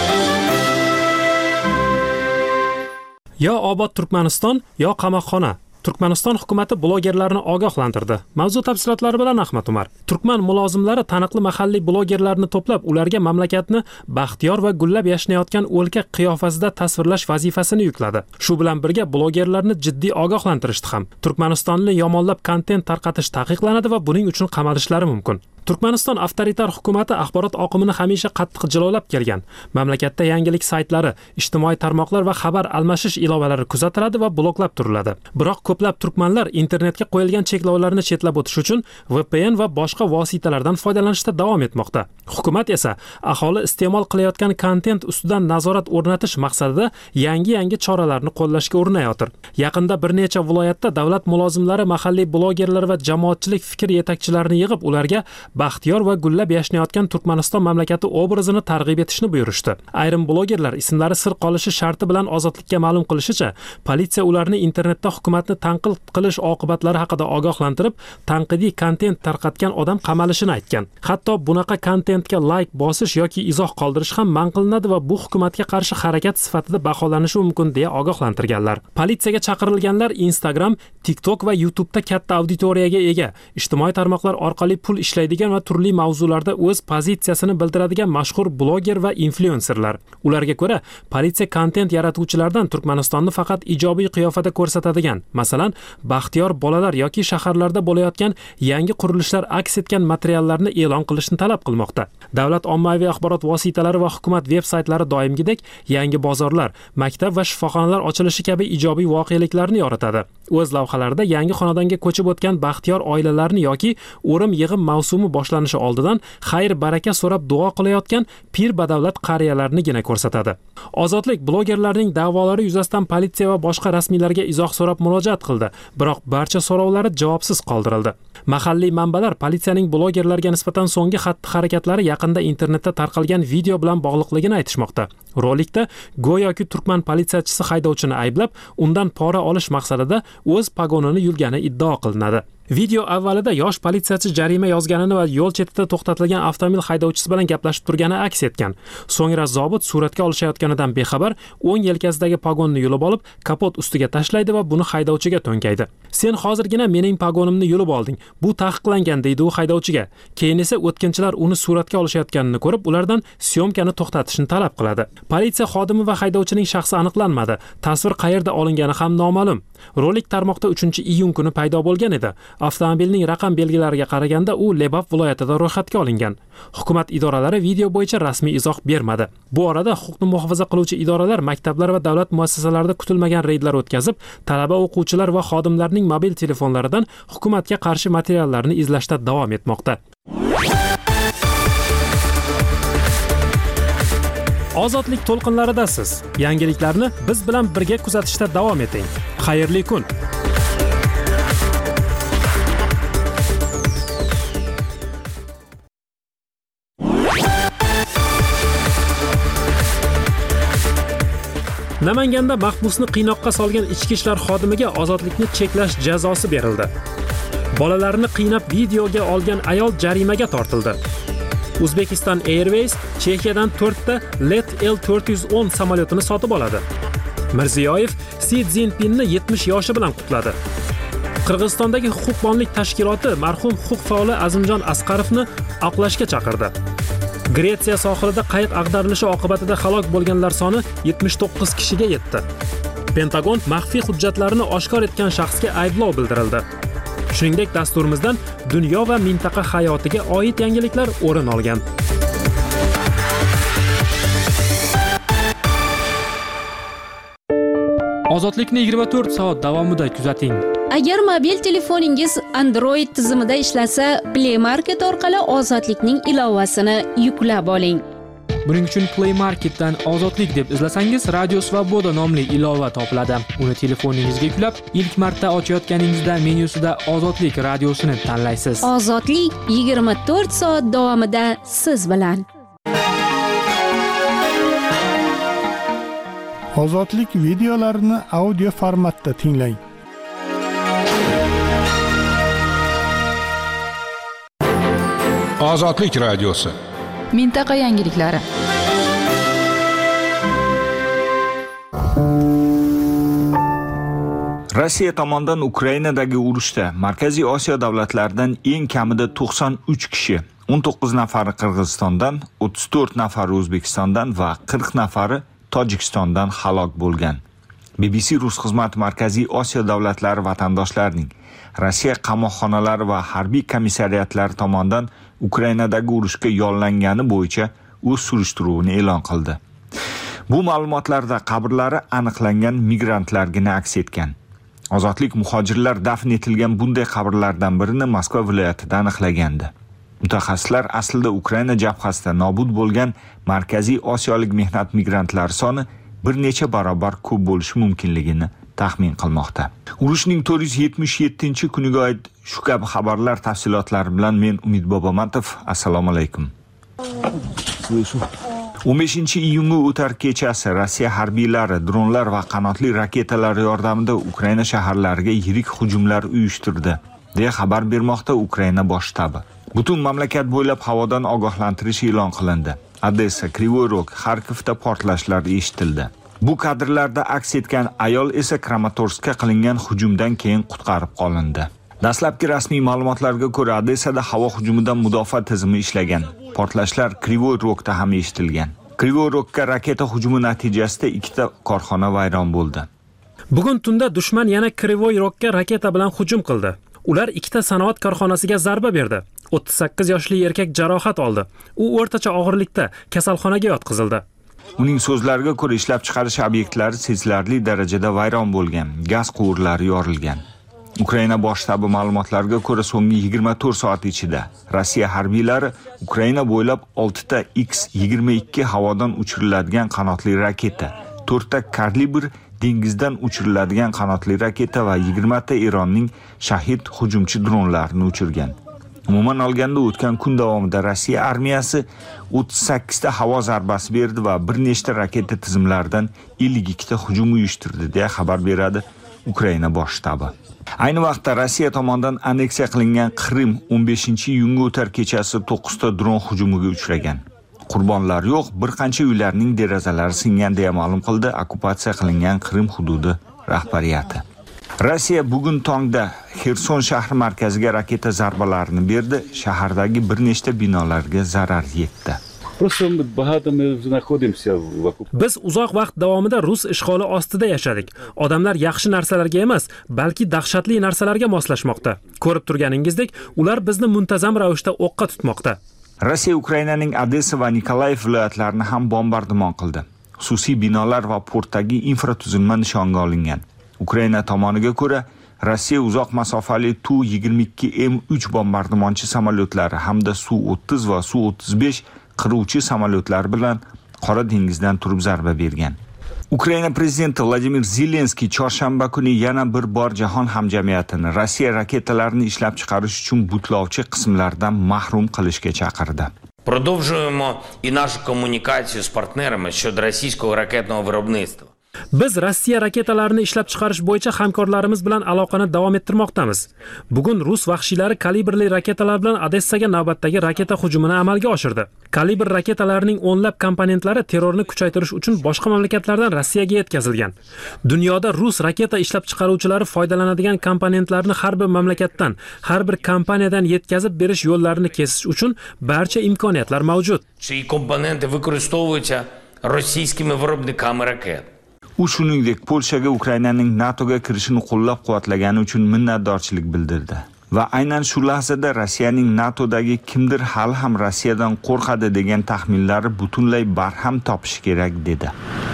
Yo obod Turkmaniston, yo qamoqxona. Turkmaniston hukumati blogerlarni ogohlantirdi. Mavzu tafsilotlari bilan Ahmad Umar. Turkman mulozimlari taniqli mahalliy blogerlarni to'plab, ularga mamlakatni baxtiyor va gullab yashnayotgan o'lka qiyofasida tasvirlash vazifasini yukladi. Shu bilan birga blogerlarni jiddiy ogohlantirishdi ham. Turkmanistonni yomonlab kontent tarqatish taqiqlanadi va buning uchun qamalishlari mumkin. Turkmaniston avtoritar hukumati axborot oqimini hamisha qattiq jilovlab kelgan. Mamlakatda yangilik saytlari, ijtimoiy tarmoqlar va xabar almashish ilovalari kuzatiladi va bloklab turiladi. Biroq ko'plab turkmanlar internetga qo'yilgan cheklovlarni chetlab o'tish uchun V P N va boshqa vositalardan foydalanishda davom etmoqda. Hukumat esa aholi iste'mol qilayotgan kontent ustidan nazorat o'rnatish maqsadida yangi-yangi choralarni qo'llashga urinayotir. Yaqinda bir necha viloyatda davlat mulozimlari mahalliy blogerlar va jamoatchilik fikr yetakchilarini yig'ib, ularga baxtiyor va gullab yashnayotgan Turkmaniston mamlakati obrazini targ'ib etishni buyurishdi. Ayrim blogerlar ismlari sir qolishi sharti bilan ozodlikka ma'lum qilishicha, politsiya ularni internetda hukumatni tanqid qilish oqibatlari haqida ogohlantirib, tanqidiy kontent tarqatgan odam qamalishini aytgan. Hatto bunaqa kontentga like bosish yoki izoh qoldirish ham man qilinadi va bu hukumatga qarshi harakat sifatida baholanishi mumkin deya ogohlantirganlar. Politsiyaga chaqirilganlar Instagram, TikTok va YouTube'da katta auditoriyaga ega, ijtimoiy tarmoqlar orqali pul ishlaydigan va turli mavzularda o'z pozitsiyasini bildiradigan mashhur bloger va influenserlar. Ularga ko'ra, politsiya kontent yaratuvchilardan Turkmanistonni faqat ijobiy qiyofada ko'rsatadigan, masalan, baxtiyor bolalar yoki shaharlarda bo'layotgan yangi qurilishlar aks etgan materiallarni e'lon qilishni talab qilmoqda. Davlat ommaviy axborot vositalari va hukumat veb-saytlari doimgidek yangi bozorlar, maktab va shifoxonalar ochilishi kabi ijobiy voqeliklarni yoritadi. O'z lavhalarida yangi xonadonga ko'chib o'tgan baxtiyor oilalarni yoki o'rim yig'im mavsumi boshlanishi oldidan xayr baraka so'rab duo qilayotgan pir badavlat qariyalarnigina ko'rsatadi. Ozodlik blogerlarning da'volari yuzasidan politsiya va boshqa rasmiylarga izoh so'rab murojaat qildi, biroq barcha so'rovlari javobsiz qoldirildi. Mahalliy manbalar politsiyaning blogerlarga nisbatan so'nggi xatti-harakatlari yaqinda internetda tarqalgan video bilan bog'liqligini aytishmoqda. Rolikda go'yoki turkman politsiyachisi haydovchini ayblab, undan pora olish maqsadida o'z pagonini yulgani iddao qilinadi. Video avvalida yosh politsiyachi jarima yozganini va yo'l chetida to'xtatilgan avtomobil haydovchisi bilan gaplashib turgani aks etgan. So'ngra zobit suratga olishayotganidan bexabar o'ng yelkasidagi pagonni yulib olib, kapot ustiga tashlaydi va buni haydovchiga to'nkaydi. Sen hozirgina mening pagonimni yulib olding. Bu taqiqlangan, deydi u haydovchiga. Keyin esa o'tkinchilar uni suratga olishayotganini ko'rib, ulardan syomkani to'xtatishni talab qiladi. Politsiya xodimi va haydovchining shaxsi aniqlanmadi. Tasvir qayerda olingani ham noma'lum. Rolik tarmoqda uchinchi iyun kuni paydo bo'lgan edi. Avtomobilning raqam belgilariga qaraganda u Lebap viloyatida ro'yxatga olingan. Hukumat idoralari video bo'yicha rasmiy izoh bermadi. Bu orada huquqni muhofaza qiluvchi idoralar maktablar va davlat muassasalarida kutilmagan reydlar o'tkazib, talaba, o'quvchilar va xodimlarning mobil telefonlaridan hukumatga qarshi materiallarni izlashda davom etmoqda. Ozodlik to'lqinlaridasiz. Yangiliklarni biz bilan birga kuzatishda davom eting. Xayrli kun. Namanganda mahbusni qiynoqqa solgan ichki ishlar xodimiga ozodlikni cheklash jazosi berildi. Bolalarni qiynab videoga olgan ayol jarimaga tortildi. Uzbekistan Airways Chexiyadan to'rtta Let L to'rt yuz o'n samolyotini sotib oladi. Mirziyoyev Si Szinpinni yetmish yoshi bilan qutladi. Qirg'izistondagi huquqbonlik tashkiloti marhum huquq faoli Azimjon Asqarovni oqlashga chaqirdi. Gretsiya sohilida qayiq ag'darilishi oqibatida halok bo'lganlar soni yetmish to'qqiz kishiga yetdi. Pentagon maxfiy hujjatlarini oshkor etgan shaxsga ayblov bildirildi. Shuningdek, dasturimizdan dunyo va mintaqa hayotiga oid yangiliklar o'rin olgan. Ozodlikni yigirma to'rt soat davomida kuzating. Agar mobil telefoningiz Android tizimida ishlasa, Play Market orqali Ozodlikning ilovasini yuklab oling. Buning uchun Play Marketdan Ozodlik deb izlasangiz, Radio Svoboda nomli ilova topiladi. Uni telefoningizga yuklab, ilk marta ochayotganingizda menyusida Ozodlik radiosini tanlaysiz. Ozodlik yigirma to'rt soat davomida siz bilan. Ozodlik videolarini audio formatda tinglang. Ozodlik radiosi. Mintaqa yangiliklari. Rossiya tomonidan Ukrainadagi urushda Markaziy Osiyo davlatlaridan eng kamida to'qson uch kishi, o'n to'qqiz nafari Qirg'izistondan, o'ttiz to'rt nafari O'zbekistondan va qirq nafari Tojikistondan halok bo'lgan. B B C Rus xizmati Markaziy Osiyo davlatlari vatandoshlarining Rossiya qamoqxonalari va harbiy komissariyatlari tomonidan Ukrainadagi urushga yollangani bo'yicha o'z surishtiruvini e'lon qildi. Bu ma'lumotlarda qabrlari aniqlangan migrantlargina aks etgan. Ozodlik muhojirlar dafn etilgan bunday qabrlardan birini Moskva viloyatida aniqlagandi. Mutaxassislar aslida Ukraina jabhasida nobud bo'lgan Markaziy Osiyolik mehnat migrantlari soni bir necha barobar ko'p bo'lishi mumkinligini taxmin qilmoqda. Urushning to'rt yuz yetmish yettinchi kuniga oid shu kabi xabarlar tafsilotlari bilan men Umid Bobomatov. Assalomu alaykum. o'n beshinchi iyunga o'tar kechasi Rossiya harbiylari dronlar va qanotli raketalar yordamida Ukraina shaharlariga yirik hujumlar uyushtirdi, deya xabar bermoqda Ukraina bosh shtabi. Butun mamlakat bo'ylab havodan ogohlantirish e'lon qilindi. Odessa, Krivoy Rog, Xarkovda portlashlar eshitildi. Bu kadrlarda aks etgan ayol esa Kramatorskka qilingan hujumdan keyin qutqarib qolindi. Dastlabki rasmiy ma'lumotlarga ko'ra, Odessada havo hujumidan mudofaa tizimi ishlagan. Portlashlar Krivoy Rogda ham eshitilgan. Krivoy Rogga raketa hujumi natijasida ikkita korxona vayron bo'ldi. Bugun tunda dushman yana Krivoy Rogga raketa bilan hujum qildi. Ular ikkita sanoat korxonasiga zarba berdi. o'ttiz sakkiz yoshli erkak jarohat oldi. U o'rtacha og'irlikda kasalxonaga yotqizildi. Uning so'zlariga ko'ra, ishlab chiqarish obyektlari sezilarli darajada vayron bo'lgan, gaz quvurlari yorilgan. Ukraina bosh shtabi ma'lumotlariga ko'ra, so'nggi yigirma to'rt soat ichida Rossiya harbiylari Ukraina bo'ylab oltita X yigirma ikki havodan uchiriladigan qanotli raketa, to'rtta kalibr dengizdan uchiriladigan qanotli raketa va yigirma ta Eronning shahid hujumchi dronlarini uchirgan. Umuman olganda o'tgan kun davomida Rossiya armiyasi o'ttiz sakkiz ta havo zarbasi berdi va bir nechta raketa tizimlaridan ellik ikki ta hujum uyushtirdi, deya xabar beradi Ukraina bosh shtabi. Ayni vaqtda Rossiya tomonidan anneksiya qilingan Qrim o'n beshinchi iyunga o'tar kechasi to'qqiz ta dron hujumiga uchragan. Qurbonlar yo'q, bir qancha uylarning derazalari singan deya ma'lum qildi okkupatsiya qilingan Qrim hududi rahbariyati. Rossiya bugun tongda Xerson shahri markaziga raketa zarbalarini berdi, shahardagi bir nechta binolarga zarar yetdi. Biz uzoq vaqt davomida Rus ishg'oli ostida yashadik. Odamlar yaxshi narsalarga emas, balki dahshatli narsalarga moslashmoqda. Ko'rib turganingizdek, ular bizni muntazam ravishda o'qqa tutmoqda. Rossiya Ukrainaning Odessa va Nikolayev viloyatlarini ham bombardimon qildi. Xususiy binolar va portdagi infratuzilma nishonga olingan. Ukraina tomoniga ko'ra, Rossiya uzoq masofali Tu yigirma ikki M uch bombardimonchi samolyotlari hamda Su o'ttiz va Su o'ttiz besh qiruvchi samolyotlar bilan Qora dengizdan turib zarba bergan. Ukraina prezidenti Vladimir Zelenskiy chorshanba kuni yana bir bor jahon hamjamiyatini Rossiya raketalarini ishlab chiqarish uchun butlovchi qismlardan mahrum qilishga chaqirdi. Продовжуємо і нашу комунікацію з партнерами щодо російського ракетного виробництва. Biz Rossiya raketalarini ishlab chiqarish bo'yicha hamkorlarimiz bilan aloqani davom ettirmoqdamiz. Bugun Rus vahshiylari kalibrli raketalar bilan Odessaga navbatdagi raketa hujumini amalga oshirdi. Kalibr raketalarining o'nlab komponentlari terrorni kuchaytirish uchun boshqa mamlakatlardan Rossiyaga yetkazilgan. Dunyoda Rus raketa ishlab chiqaruvchilari foydalanadigan komponentlarni har bir mamlakatdan, har bir kompaniyadan yetkazib berish yo'llarini kesish uchun barcha imkoniyatlar mavjud. Чиї компоненти використовуються російськими виробниками ракет. U shuningdek Polshaga Ukrainaning NATOga kirishini qo'llab-quvvatlagani uchun minnatdorchilik bildirdi. Va aynan shu lahzada Rossiyaning NATOdagi kimdir hali ham Rossiyadan qo'rqadi degan taxminlari butunlay barham topishi kerak dedi.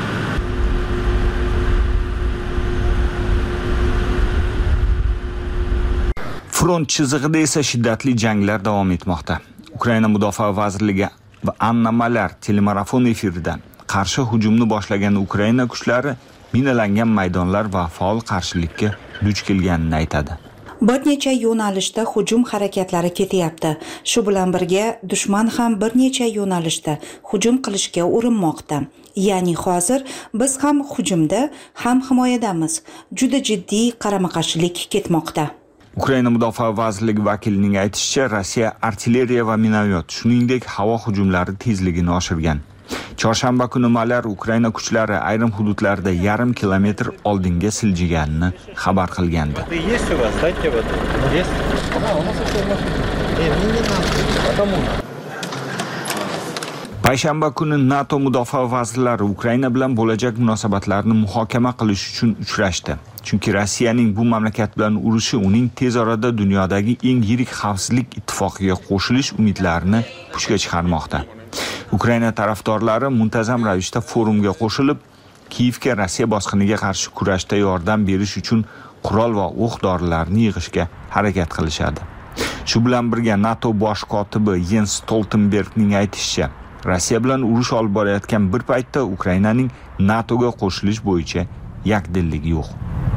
Front chizig'ida esa shiddatli janglar davom etmoqda. Ukraina mudofaa vazirligi va Anna Malar telemarafon efiridan qarshi hujumni boshlagan Ukraina kuchlari minalangan maydonlar va faol qarshilikka duch kelganini aytadi. Bir necha yo'nalishda hujum harakatlari ketyapti. Shu bilan birga dushman ham bir necha yo'nalishda hujum qilishga urinmoqda. Ya'ni hozir biz ham hujumda, ham himoyadamiz. Juda jiddiy qarama-qarshilik ketmoqda. Ukraina mudofaa vazirligi vakilining aytishicha, Rossiya artilleriya va minomyot, shuningdek havo hujumlari tezligini oshirgan. Chorshanba kuni Malar Ukraina kuchlari ayrim hududlarda yarim kilometr oldinga siljiganini xabar qilgandi. Payshanba kuni NATO mudofaa vazirlari Ukraina bilan bo'lajak munosabatlarni muhokama qilish uchun uchrashdi. Chunki Rossiyaning bu mamlakat bilan urushi uning tez orada dunyodagi eng yirik xavfsizlik ittifoqiga qo'shilish umidlarini puchga chiqarmoqda. Ukraina tarafdorlari muntazam ravishda forumga qo'shilib, Kiyevga Rossiya bosqiniga qarshi kurashda yordam berish uchun qurol va o'q-dorilarni yig'ishga harakat qilishadi. Shu bilan birga NATO bosh kotibi Jens Stoltenbergning aytishicha, Rossiya bilan urush olib borayotgan bir paytda Ukrainaning NATOga qo'shilish bo'yicha yakdilligi yo'q.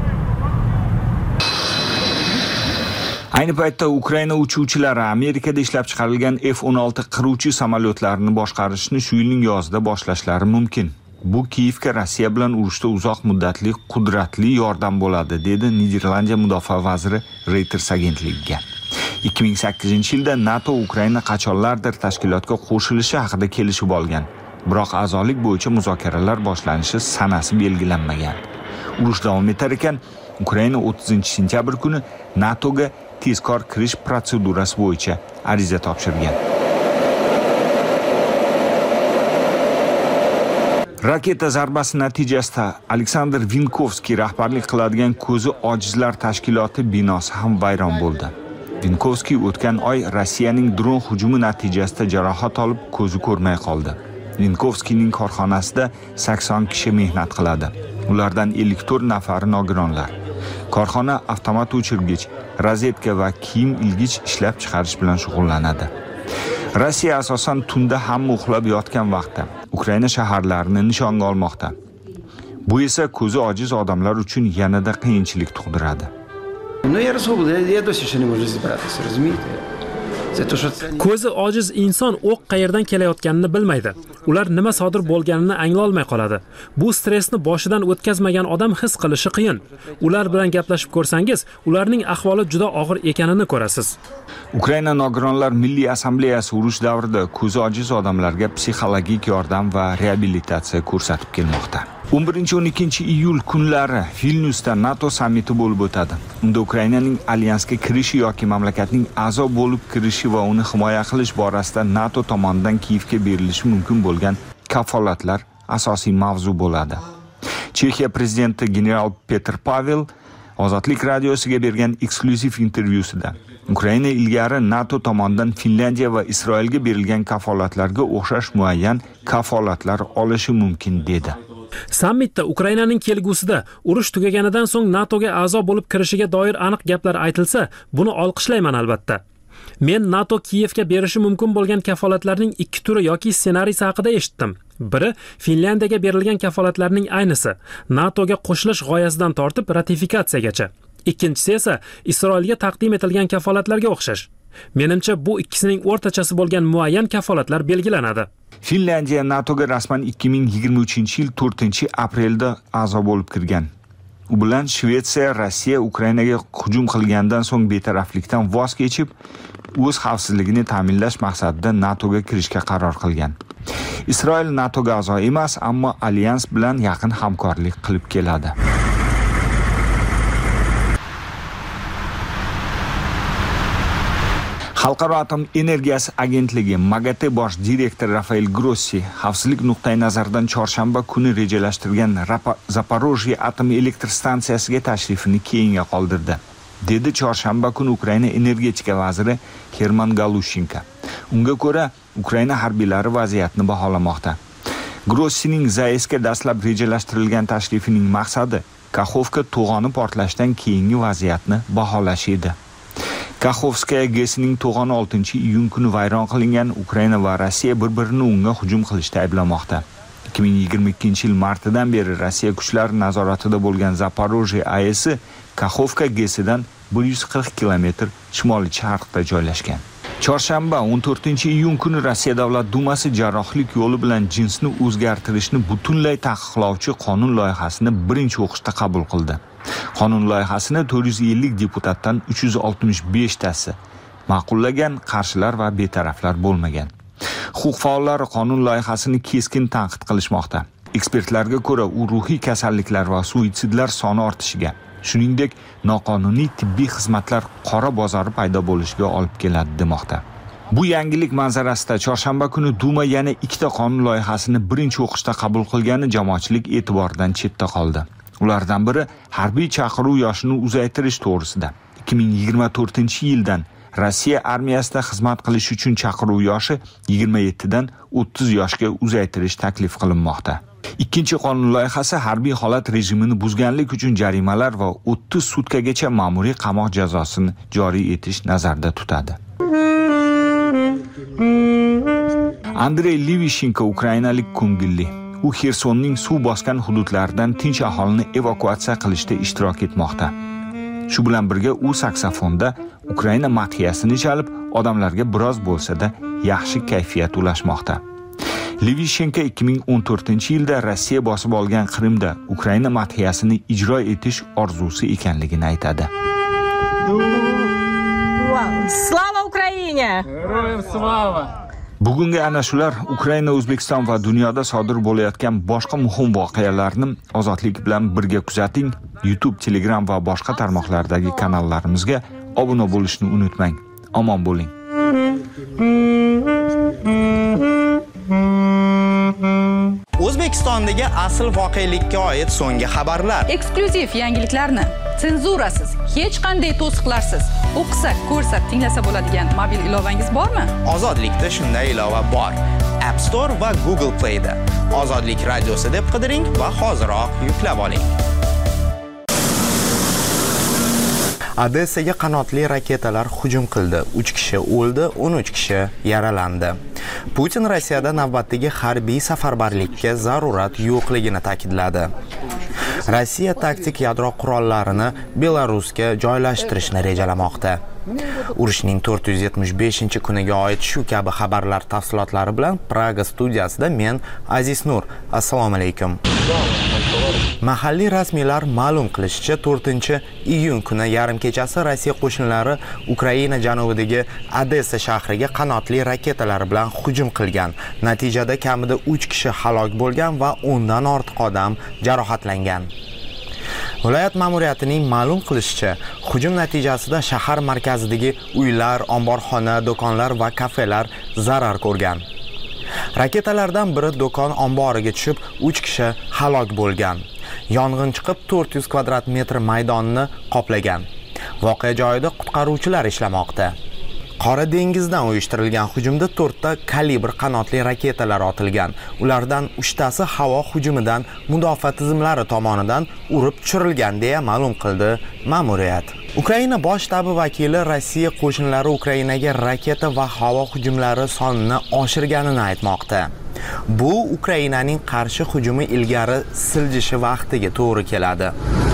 Ayni paytda Ukraina uchuvchilari Amerikada ishlab chiqarilgan F o'n olti qiruvchi samolyotlarini boshqarishni shu yilning yozida boshlashlari mumkin. Bu Kiyevga Rossiya bilan urushda uzoq muddatli qudratli yordam bo'ladi, dedi Niderlandiya mudofaa vaziri Reuters agentligiga. ikki ming sakkizinchi yilda NATO Ukraina qachonlardir tashkilotga qo'shilishi haqida kelishib olgan. Biroq a'zolik bo'yicha muzokaralar boshlanishi sanasi belgilanmagan. Urush davom etar ekan, Ukraina o'ttizinchi sentyabr kuni NATOga tezkor kirish protsedurasi bo'yicha ariza topshirgan. Raketa zarbasi natijasida Aleksandr Vinkovskiy rahbarlik qiladigan ko'zi ojizlar tashkiloti binosi ham vayron bo'ldi. Vinkovskiy o'tgan oy Rossiyaning dron hujumi natijasida jarohat olib ko'zi ko'rmay qoldi. Vinkovskiyning korxonasida sakson kishi mehnat qiladi. Ulardan ellik to'rt nafari nogironlar. Korxona avtomat o'chirgich, rozetka va kiyim ilgich ishlab chiqarish bilan shug'ullanadi. Rossiya asosan tunda hamma uxlab yotgan vaqtda Ukraina shaharlarini nishonga olmoqda. Bu esa ko'zi ojiz odamlar uchun yanada qiyinchilik tug'diradi. Ну я розгублений, я досі ще не можу зібратися, розумієте? Ko'zi ojiz inson o'q qayerdan kelayotganini bilmaydi. Ular nima sodir bo'lganini anglay olmay qoladi. Bu stressni boshidan o'tkazmagan odam his qilishi qiyin. Ular bilan gaplashib ko'rsangiz, ularning ahvoli juda og'ir ekanini ko'rasiz. Ukraina nogironlar milliy assambleyasi urush davrida ko'zi ojiz odamlarga psixologik yordam va reabilitatsiya ko'rsatib kelmoqda. o'n birinchi o'n ikkinchi iyul kunlari Vilnyusda NATO sammiti bo'lib o'tadi. Unda Ukrainaning alyansga kirishi yoki mamlakatning a'zo bo'lib kirishi va uni himoya qilish borasida NATO tomonidan Kiyevga berilishi mumkin bo'lgan kafolatlar asosiy mavzu bo'ladi. Chexiya prezidenti general Petr Pavel Ozodlik radiosiga bergan eksklyuziv intervyusida Ukraina ilgari NATO tomonidan Finlandiya va Isroilga berilgan kafolatlarga o'xshash muayyan kafolatlar olishi mumkin dedi. Sammitda Ukrainaning kelgusida urush tugaganidan so'ng NATOga a'zo bo'lib kirishiga doir aniq gaplar aytilsa, buni olqishlayman albatta. Men NATO Kiyevga berishi mumkin bo'lgan kafolatlarning ikki turi yoki ssenariysi haqida eshitdim. Biri Finlandiyaga berilgan kafolatlarning aynisi, NATOga qo'shilish g'oyasidan tortib ratifikatsiyagacha. Ikkinchisi esa Isroilga taqdim etilgan kafolatlarga o'xshash. Menimcha bu ikkisining o'rtachasi bo'lgan muayyan kafolatlar belgilanadi. Finlandiya NATOga rasman ikki ming yigirma uchinchi yil to'rtinchi aprelda a'zo bo'lib kirgan. U bilan Shvetsiya Rossiya Ukrainaga hujum qilgandan so'ng betaraflikdan voz kechib, o'z xavfsizligini ta'minlash maqsadida NATOga kirishga qaror qilgan. Isroil NATOga a'zo emas, ammo alyans bilan yaqin hamkorlik qilib keladi. Xalqaro atom energiyasi agentligi MAGATE bosh direktori Rafael Grossi xavfsizlik nuqtai nazaridan chorshanba kuni rejalashtirilgan Zaporojye atom elektr stansiyasiga tashrifini keyinga qoldirdi, dedi chorshanba kuni Ukraina energetika vaziri Herman Galushenko. Unga ko'ra, Ukraina harbiylari vaziyatni baholamoqda. Grossining Zaesga dastlab rejalashtirilgan tashrifining maqsadi Kakhovka to'g'oni portlashdan keyingi vaziyatni baholash edi. Kakhovskaya gesining to'g'oni oltinchi iyun kuni vayron qilingan. Ukraina va Rossiya bir-birini unga hujum qilishda ayblamoqda. ikki ming yigirma ikkinchi yil martidan beri Rossiya kuchlari nazoratida bo'lgan Zaporojye A E S Kakhovka gesidan bir yuz qirq kilometr shimoliy-sharqda joylashgan. Chorshanba o'n to'rtinchi iyun kuni Rossiya Davlat Dumasi jarrohlik yo'li bilan jinsni o'zgartirishni butunlay taqiqlovchi qonun loyihasini birinchi o'qishda qabul qildi. Qonun loyihasini to'rt yuz ellik deputatdan uch yuz oltmish besh tasi ma'qullagan, qarshilar va betaraflar bo'lmagan. Huquq faollari qonun loyihasini keskin tanqid qilishmoqda. Ekspertlarga ko'ra, u ruhiy kasalliklar va suitsidlar soni ortishiga, shuningdek, noqonuniy tibbiy xizmatlar qora bozori paydo bo'lishiga olib keladi demoqda. Bu yangilik manzarasida chorshanba kuni Duma yana ikkita qonun loyihasini birinchi o'qishda qabul qilgani jamoatchilik e'tiboridan chetda qoldi. Ulardan biri harbiy chaqiruv yoshini uzaytirish to'g'risida. ikki ming yigirma to'rtinchi yildan Rossiya armiyasida xizmat qilish uchun chaqiruv yoshi yigirma yettidan o'ttiz yoshga uzaytirish taklif qilinmoqda. Ikkinchi qonun loyihasi harbiy holat rejimini buzganlik uchun jarimalar va o'ttiz sutkagacha ma'muriy qamoq jazosini joriy etish nazarda tutadi. Andrey Livishenko ukrainalik ko'ngilli. U Xersonning suv bosgan hududlaridan tinch aholini evakuatsiya qilishda ishtirok etmoqda. Shu bilan birga u saksofonda Ukraina madhiyasini chalib, odamlarga biroz bo'lsa-da yaxshi kayfiyat ulashmoqda. Livishenko ikki ming o'n to'rtinchi yilda Rossiya bosib olgan Qrimda Ukraina madhiyasini ijro etish orzusi ekanligini aytadi. Slava Ukraina! Heroyam slava! Bugungi ana shular Ukraina, O'zbekiston va dunyoda sodir bo'layotgan boshqa muhim voqealarni Ozodlik bilan birga kuzating. YouTube, Telegram va boshqa tarmoqlardagi kanallarimizga obuna bo'lishni unutmang. Omon bo'ling. O'zbekistondagi asl voqelikka oid so'nggi xabarlar, eksklyuziv yangiliklarni senzurasiz, hech qanday to'siqlarsiz o'qisak, ko'rsak, tinglasa bo'ladigan mobil ilovangiz bormi? Ozodlikda shunday ilova bor. App Store va Google Play da Ozodlik radiosi deb qidiring va hoziroq yuklab oling. Odessaga qanotli raketalar hujum qildi. uch kishi o'ldi, o'n uch kishi yaralandi. Putin Rossiyada navbatdagi harbiy safarbarlikka zarurat yo'qligini ta'kidladi. Rossiya taktik yadro qurollarini Belarusga joylashtirishni rejalamoqda. Urushning to'rt yuz yetmish beshinchi kuniga oid shu kabi xabarlar tafsilotlari bilan Praga studiyasida men Aziz Nur. Assalomu alaykum. Mahalliy rasmiylar ma'lum qilishicha, to'rtinchi iyun kuni yarim kechasi Rossiya qo'shinlari Ukraina janubidagi Odessa shahriga qanotli raketalar bilan hujum qilgan. Natijada kamida uch kishi halok bo'lgan va o'ndan ortiq odam jarohatlangan. Viloyat ma'muriyatining ma'lum qilishicha, hujum natijasida shahar markazidagi uylar, omborxona, do'konlar va kafelar zarar ko'rgan. Raketalardan biri do'kon omboriga tushib, uch kishi halok bo'lgan. Yong'in chiqib to'rt yuz kvadrat metr maydonni qoplagan. Voqea joyida qutqaruvchilar ishlamoqda. Qora dengizdan uyushtirilgan hujumda to'rtta kalibr qanotli raketalar otilgan. Ulardan uchtasi havo hujumidan mudofaa tizimlari tomonidan urib tushirilgan deya ma'lum qildi ma'muriyat. Ukraina bosh shtabi vakili Rossiya qo'shinlari Ukrainaga raketa va havo hujumlari sonini oshirganini aytmoqda. Bu Ukrainaning qarshi hujumi ilgari siljishi vaqtiga to'g'ri keladi.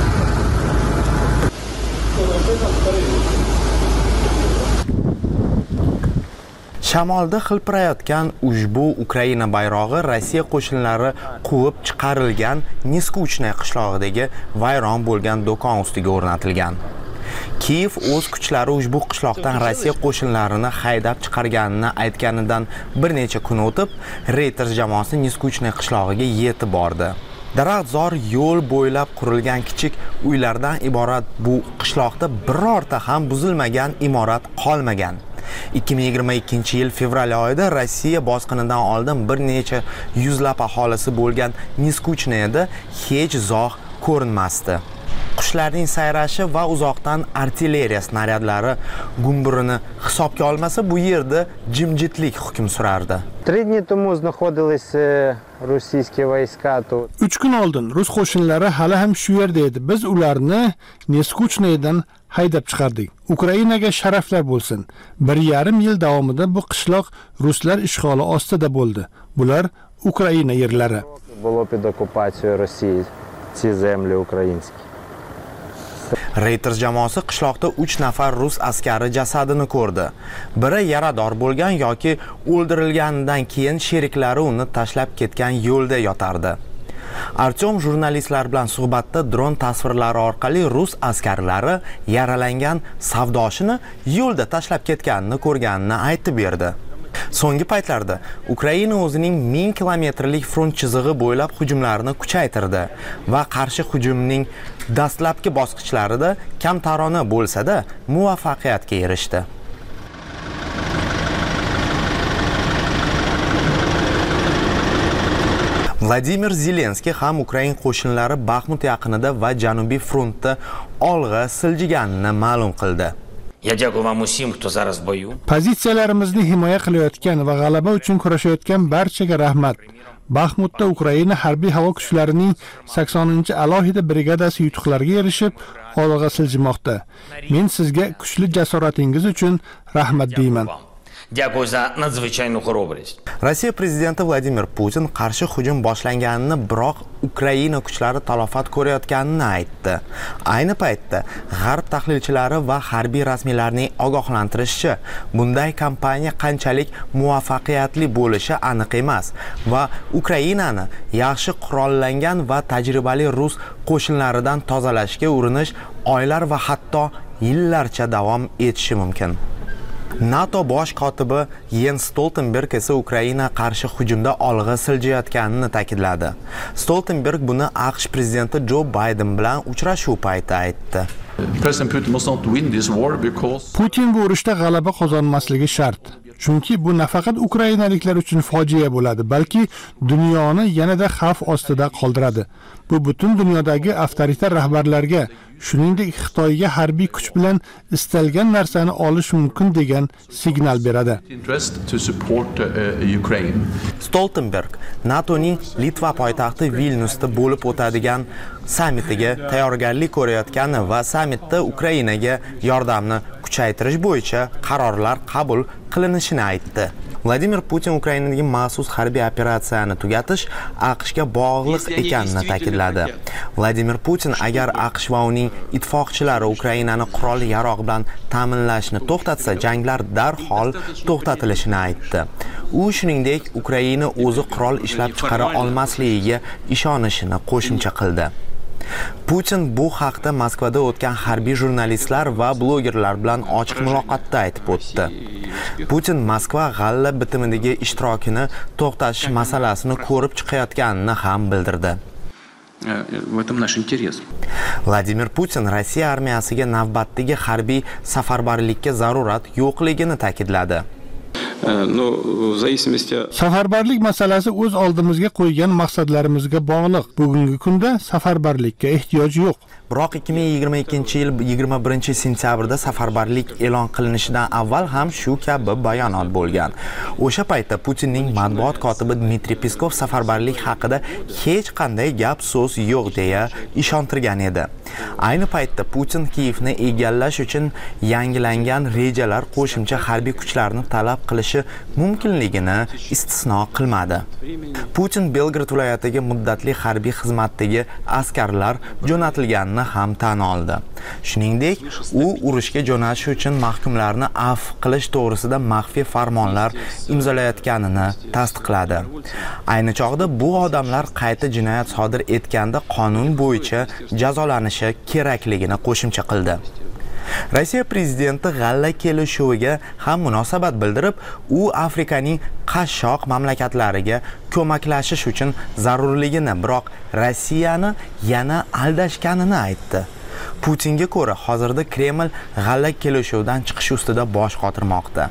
Shamolda xilpirayotgan ushbu Ukraina bayrog'i Rossiya qo'shinlari quvib chiqarilgan Neskuchnoye qishlog'idagi vayron bo'lgan do'kon ustiga o'rnatilgan. Kiyev o'z kuchlari ushbu qishloqdan Rossiya qo'shinlarini haydab chiqarganini aytganidan bir necha kun o'tib, Reuters jamoasi Neskuchnoye qishlog'iga yetib bordi. Daraxtzor yo'l bo'ylab qurilgan kichik uylardan iborat bu qishloqda birorta ham buzilmagan imorat qolmagan. ikki ming yigirma ikkinchi yil fevral oyida Rossiya bosqinidan oldin bir necha yuzlab aholisi bo'lgan Neskuchnoyeda hech zog' ko'rinmasdi. Qushlarning sayrashi va uzoqdan artilleriya snaryadlari gumburini hisobga olmasa, bu yerda jimjitlik hukm surardi. три дні тому знаходились російські війська тут. uch kun oldin rus qo'shinlari hali ham shu yerda edi. Biz ularni Neskuchnoyedan haydab chiqardik. Ukrainaga sharaflar bo'lsin. Bir yarim yil davomida bu qishloq ruslar ishg'oli ostida bo'ldi. Bular Ukraina yerlari. Було під окупацією Росії ці землі українські. Reuters jamoasi qishloqda uch nafar rus askari jasadini ko'rdi. Biri yarador bo'lgan yoki o'ldirilganidan keyin sheriklari uni tashlab ketgan yo'lda yotardi. Artyom jurnalistlar bilan suhbatda dron tasvirlari orqali rus askarlari yaralangan savdoshini yo'lda tashlab ketganini ko'rganini aytib berdi. So'nggi paytlarda Ukraina o'zining ming kilometrlik front chizig'i bo'ylab hujumlarini kuchaytirdi va qarshi hujumning dastlabki bosqichlarida kamtarona bo'lsa-da muvaffaqiyatga erishdi. Vladimir Zelenskiy ham Ukraina qo'shinlari Baxmut yaqinida va Janubiy frontda olg'a siljiganini ma'lum qildi. Я дякую вам усім, хто зараз в бою. Pozitsiyalarimizni himoya qilayotgan va g'alaba uchun kurashayotgan barchaga rahmat. Baxmutda Ukraina harbiy havo kuchlarining saksoninchi alohida brigadasi yutuqlarga erishib, olg'a siljimoqda. Men sizga kuchli jasoratingiz uchun rahmat deyman. Дякую за надзвичайну хоробрість. Rossiya prezidenti Vladimir Putin qarshi hujum boshlanganini, biroq Ukraina kuchlari talofat ko'rayotganini aytdi. Ayni paytda G'arb tahlilchilari va harbiy rasmiylarning ogohlantirishicha, bunday kampaniya qanchalik muvaffaqiyatli bo'lishi aniq emas va Ukrainani yaxshi qurollangan va tajribali rus qo'shinlaridan tozalashga urinish oylar va hatto yillarcha davom etishi mumkin. NATO bosh kotibi Jens Stoltenberg esa Ukraina qarshi hujumda olg'a siljayotganini ta'kidladi. Stoltenberg buni AQSh prezidenti Joe Biden bilan uchrashuv payti aytdi. Putin bu urushda g'alaba qozonmasligi shart. Chunki bu nafaqat ukrainaliklar uchun fojia bo'ladi, balki dunyoni yanada xavf ostida qoldiradi. Bu butun dunyodagi avtoritar rahbarlarga, shuningdek Xitoyga harbiy kuch bilan istalgan narsani olish mumkin degan signal beradi. Stoltenberg NATOning Litva poytaxti Vilnyusda bo'lib o'tadigan sammitiga tayyorgarlik ko'rayotgani va sammitda Ukrainaga yordamni kuchaytirish bo'yicha qarorlar qabul qilinishini aytdi. Vladimir Putin Ukrainadagi maxsus harbiy operatsiyani tugatish AQShga bog'liq ekanini ta'kidladi. Vladimir Putin agar AQSh va uning ittifoqchilari Ukrainani qurol yarog' bilan ta'minlashni to'xtatsa, janglar darhol to'xtatilishini aytdi. U shuningdek, Ukraina o'zi qurol ishlab chiqara olmasligiga ishonishini qo'shimcha qildi. Putin bu haqda Moskvada o'tgan harbiy jurnalistlar va blogerlar bilan ochiq muloqotda aytib o'tdi. Putin Moskva g'alla bitimidagi ishtirokini to'xtatish masalasini ko'rib chiqayotganini ham bildirdi. В этом наш интерес. Vladimir Putin Rossiya armiyasiga navbatdagi harbiy safarbarlikka zarurat yo'qligini ta'kidladi. Safarbarlik masalasi o'z oldimizga qo'ygan maqsadlarimizga bog'liq. Bugungi kunda safarbarlikka ehtiyoj yo'q. Biroq ikki ming yigirma ikkinchi yil yigirma birinchi sentyabrda safarbarlik e'lon qilinishidan avval ham shu kabi bayonot bo'lgan. O'sha paytda Putinning matbuot kotibi Dmitriy Peskov safarbarlik haqida hech qanday gap so'z yo'q deya ishontirgan edi. Ayni paytda Putin Kiyevni egallash uchun yangilangan rejalar qo'shimcha harbiy kuchlarni talab qilishi mumkinligini istisno qilmadi. Putin Belgrad viloyatiga muddatli harbiy xizmatdagi askarlar jo'natilganini ham tan oldi. Shuningdek, u urushga jo'natish uchun mahkumlarni afv qilish to'g'risida maxfiy farmonlar imzolayotganini tasdiqladi. Ayni chog'da bu odamlar qayta jinoyat sodir etganda qonun bo'yicha jazolanishi kerakligini qo'shimcha qildi. Rossiya prezidenti g'alla kelishuviga ham munosabat bildirib, u Afrikaning qashshoq mamlakatlariga ko'maklashish uchun zarurligini, biroq Rossiyani yana aldashganini aytdi. Putinga ko'ra, hozirda Kreml g'alla kelishuvidan chiqish ustida bosh qotirmoqda.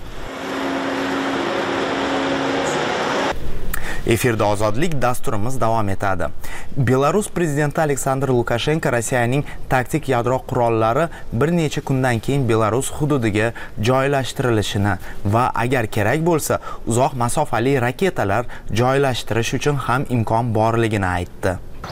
Efirda ozodlik dasturimiz davom etadi. Belarus prezidenti Aleksandr Lukashenko Rossiyaning taktik yadro qurollari bir necha kundan keyin Belarus hududiga joylashtirilishini va agar kerak bo'lsa, uzoq masofali raketalar joylashtirish uchun ham imkon borligini aytdi.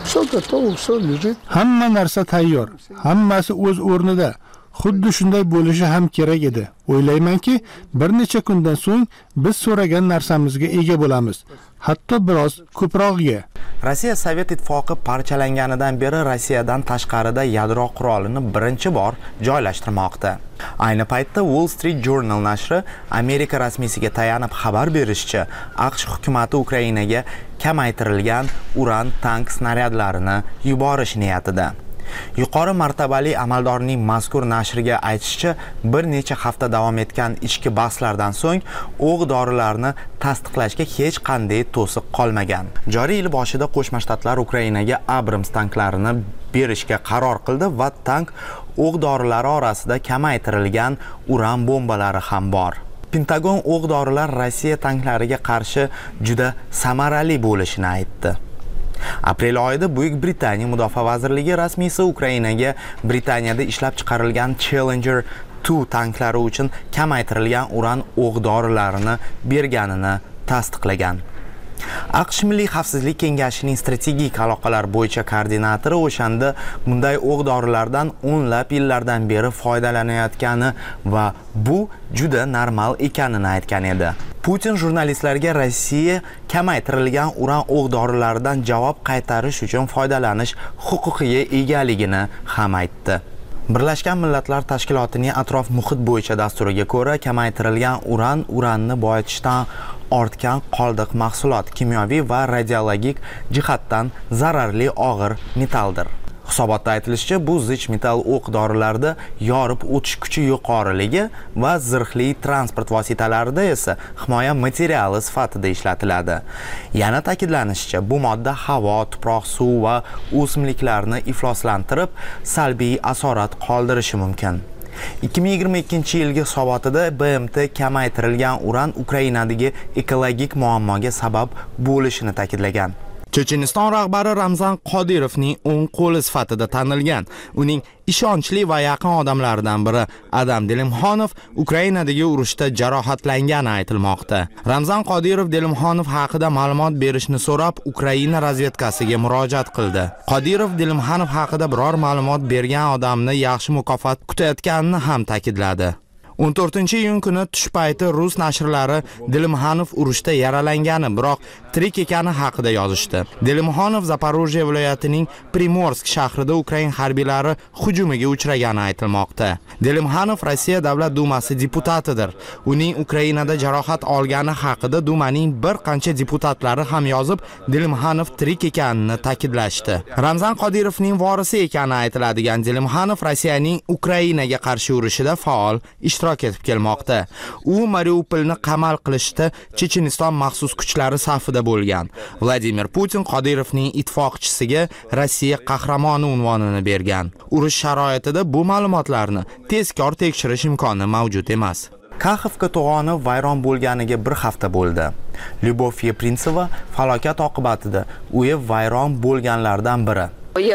Hamma narsa tayyor, hammasi o'z o'rnida. Xuddi shunday bo'lishi ham kerak edi. O'ylaymanki, bir necha kundan so'ng biz so'ragan narsamizga ega bo'lamiz. Hatto biroz ko'prog'iga. Rossiya Sovet ittifoqi parchalanganidan beri Rossiyadan tashqarida yadro qurolini birinchi bor joylashtirmoqda. Ayni paytda Wall Street Journal nashri Amerika rasmiysiga tayanib xabar berishicha, AQSh hukumatı Ukrainaga kamaytirilgan uran tank snaryadlarini yuborish niyatida. Yuqori martabali amaldorning mazkur nashriga aytishicha, bir necha hafta davom etgan ichki bahslardan so'ng o'q-dorilarni tasdiqlashga hech qanday to'siq qolmagan. Joriy yil boshida Qo'shma Shtatlar Ukrainaga Abrams tanklarini berishga qaror qildi va tank o'q-dorilari orasida kamaytirilgan uran bombalari ham bor. Pentagon o'q-dorilar Rossiya tanklariga qarshi juda samarali bo'lishini aytdi. Aprel oyida Buyuk Britaniya Mudofaa vazirligi rasmiysi Ukrainaga Britaniyada ishlab chiqarilgan Challenger ikki tanklari uchun kamaytirilgan uran o'q-dorilarini berganini tasdiqlagan. AQSh Milliy xavfsizlik kengashining strategik aloqalar bo'yicha koordinatori o'shanda bunday o'q-dorilardan o'nlab yillardan beri foydalanayotgani va bu juda normal ekanini aytgan edi. Putin jurnalistlarga Rossiya kamaytirilgan uran o'q-dorilaridan javob qaytarish uchun foydalanish huquqiga egaligini ham aytdi. Birlashgan Millatlar Tashkilotining atrof muhit bo'yicha dasturiga ko'ra, kamaytirilgan uran uranni boyitishdan ortgan qoldiq mahsulot, kimyoviy va radiologik jihatdan zararli og'ir metalldir. Hisobotda aytilishicha, bu zich metall o'q-dorilarda yorib o'tish kuchi yuqoriligi va zirhli transport vositalarida esa himoya materiali sifatida ishlatiladi. Yana ta'kidlanishicha, bu modda havo, tuproq, suv va o'simliklarni ifloslantirib, salbiy asorat qoldirishi mumkin. ikki ming yigirma ikkinchi yilgi hisobotida B M T kamaytirilgan uran Ukrainadagi ekologik muammoga sabab bo'lishini ta'kidlagan. Checheniston rahbari Ramzan Qodirovning o'ng qo'li sifatida tanilgan. Uning ishonchli va yaqin odamlaridan biri Adam Delimxonov Ukrainadagi urushda jarohatlangani aytilmoqda. Ramzan Qodirov Delimxonov haqida ma'lumot berishni so'rab, Ukraina razvedkasiga murojaat qildi. Qodirov Delimxonov haqida biror ma'lumot bergan odamni yaxshi mukofot kutayotganini ham ta'kidladi. o'n to'rtinchi iyun kuni tush payti rus nashrlari Dilimxanov urushda yaralangani, biroq tirik ekani haqida yozishdi. Dilimxanov Zaporojye viloyatining Primorsk shahrida Ukraina harbiylari hujumiga uchragani aytilmoqda. Dilimxanov Rossiya Davlat dumasi deputatidir. Uning Ukrainada jarohat olgani haqida dumaning bir qancha deputatlari ham yozib, Dilimxanov tirik ekanini ta'kidlashdi. Ramzan Qodirovning vorisi ekani aytiladigan Dilimxanov Rossiyaning Ukrainaga qarshi urushida faol ishtirok etib kelmoqda. U Mariupolni qamal qilishda Checheniston maxsus kuchlari safida bo'lgan. Vladimir Putin Qodirovning ittifoqchisiga Rossiya qahramoni unvonini bergan. Urush sharoitida bu ma'lumotlarni tezkor tekshirish imkoni mavjud emas. Kaxovka to'g'oni vayron bo'lganiga bir hafta bo'ldi. Lyubov Yeprintseva falokat oqibatida uyi vayron bo'lganlardan biri.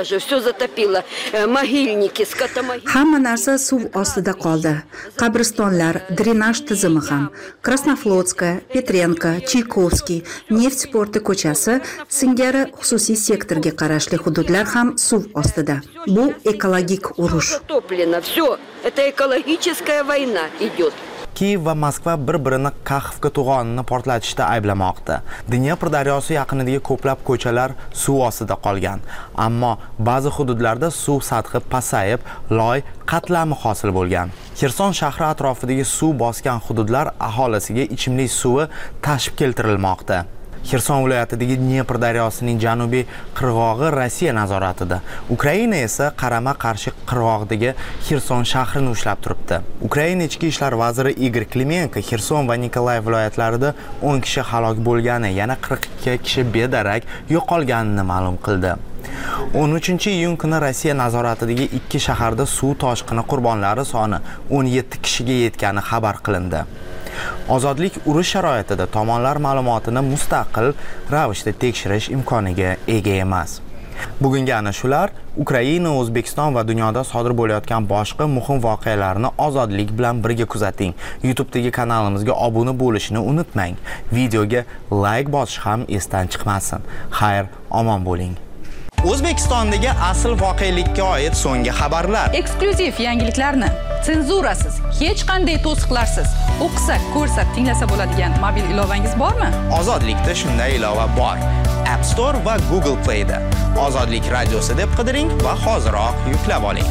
Hamma narsa suv ostida qoldi. Qabristonlar, drenaj tizimi ham. Krasnoflotskaya, Petrenka, Chaykovskiy, Neft porti ko'chasi singari xususiy sektorga qarashli hududlar ham suv ostida. Bu ekologik urush. Это экологическая война идет. Kiyev va Moskva bir-birini Kaxovka to'g'onini portlatishda ayblamoqda. Dnepr daryosi yaqinidagi ko'plab ko'chalar suv ostida qolgan, ammo ba'zi hududlarda suv sathi pasayib, loy qatlami hosil bo'lgan. Xerson shahri atrofidagi suv bosgan hududlar aholisiga ichimlik suvi tashib keltirilmoqda. Xerson viloyatidagi Dnepr daryosining janubiy qirg'og'i Rossiya nazoratida. Ukraina esa qarama-qarshi qirg'og'dagi Xerson shahrini ushlab turibdi. Ukraina ichki ishlar vaziri Igor Klimenko Xerson va Nikolayev viloyatlarida o'n kishi halok bo'lgani, yana qirq ikki kishi bedarak yo'qolganini ma'lum qildi. o'n uchinchi iyun kuni Rossiya nazoratidagi ikki shaharda suv toshqini qurbonlari soni o'n yetti kishiga yetgani xabar qilindi. Ozodlik urush sharoitida tomonlar ma'lumotini mustaqil ravishda tekshirish imkoniga ega emas. Bugungi ana shular Ukraina, O'zbekiston va dunyoda sodir bo'layotgan boshqa muhim voqealarni ozodlik bilan birga kuzating. YouTube'dagi kanalimizga obuna bo'lishni unutmang. Videoga like bosish ham esdan chiqmasin. Xayr, omon bo'ling. O'zbekistondagi asl voqelikka oid so'nggi xabarlar. Eksklyuziv yangiliklarni senzurasiz, hech qanday to'siqlarsiz o'qisa, ko'rsa, tinglasa bo'ladigan mobil ilovangiz bormi? Ozodlikda shunday ilova bor. App Store va Google Play da. Ozodlik radiosi deb qidiring va hoziroq yuklab oling.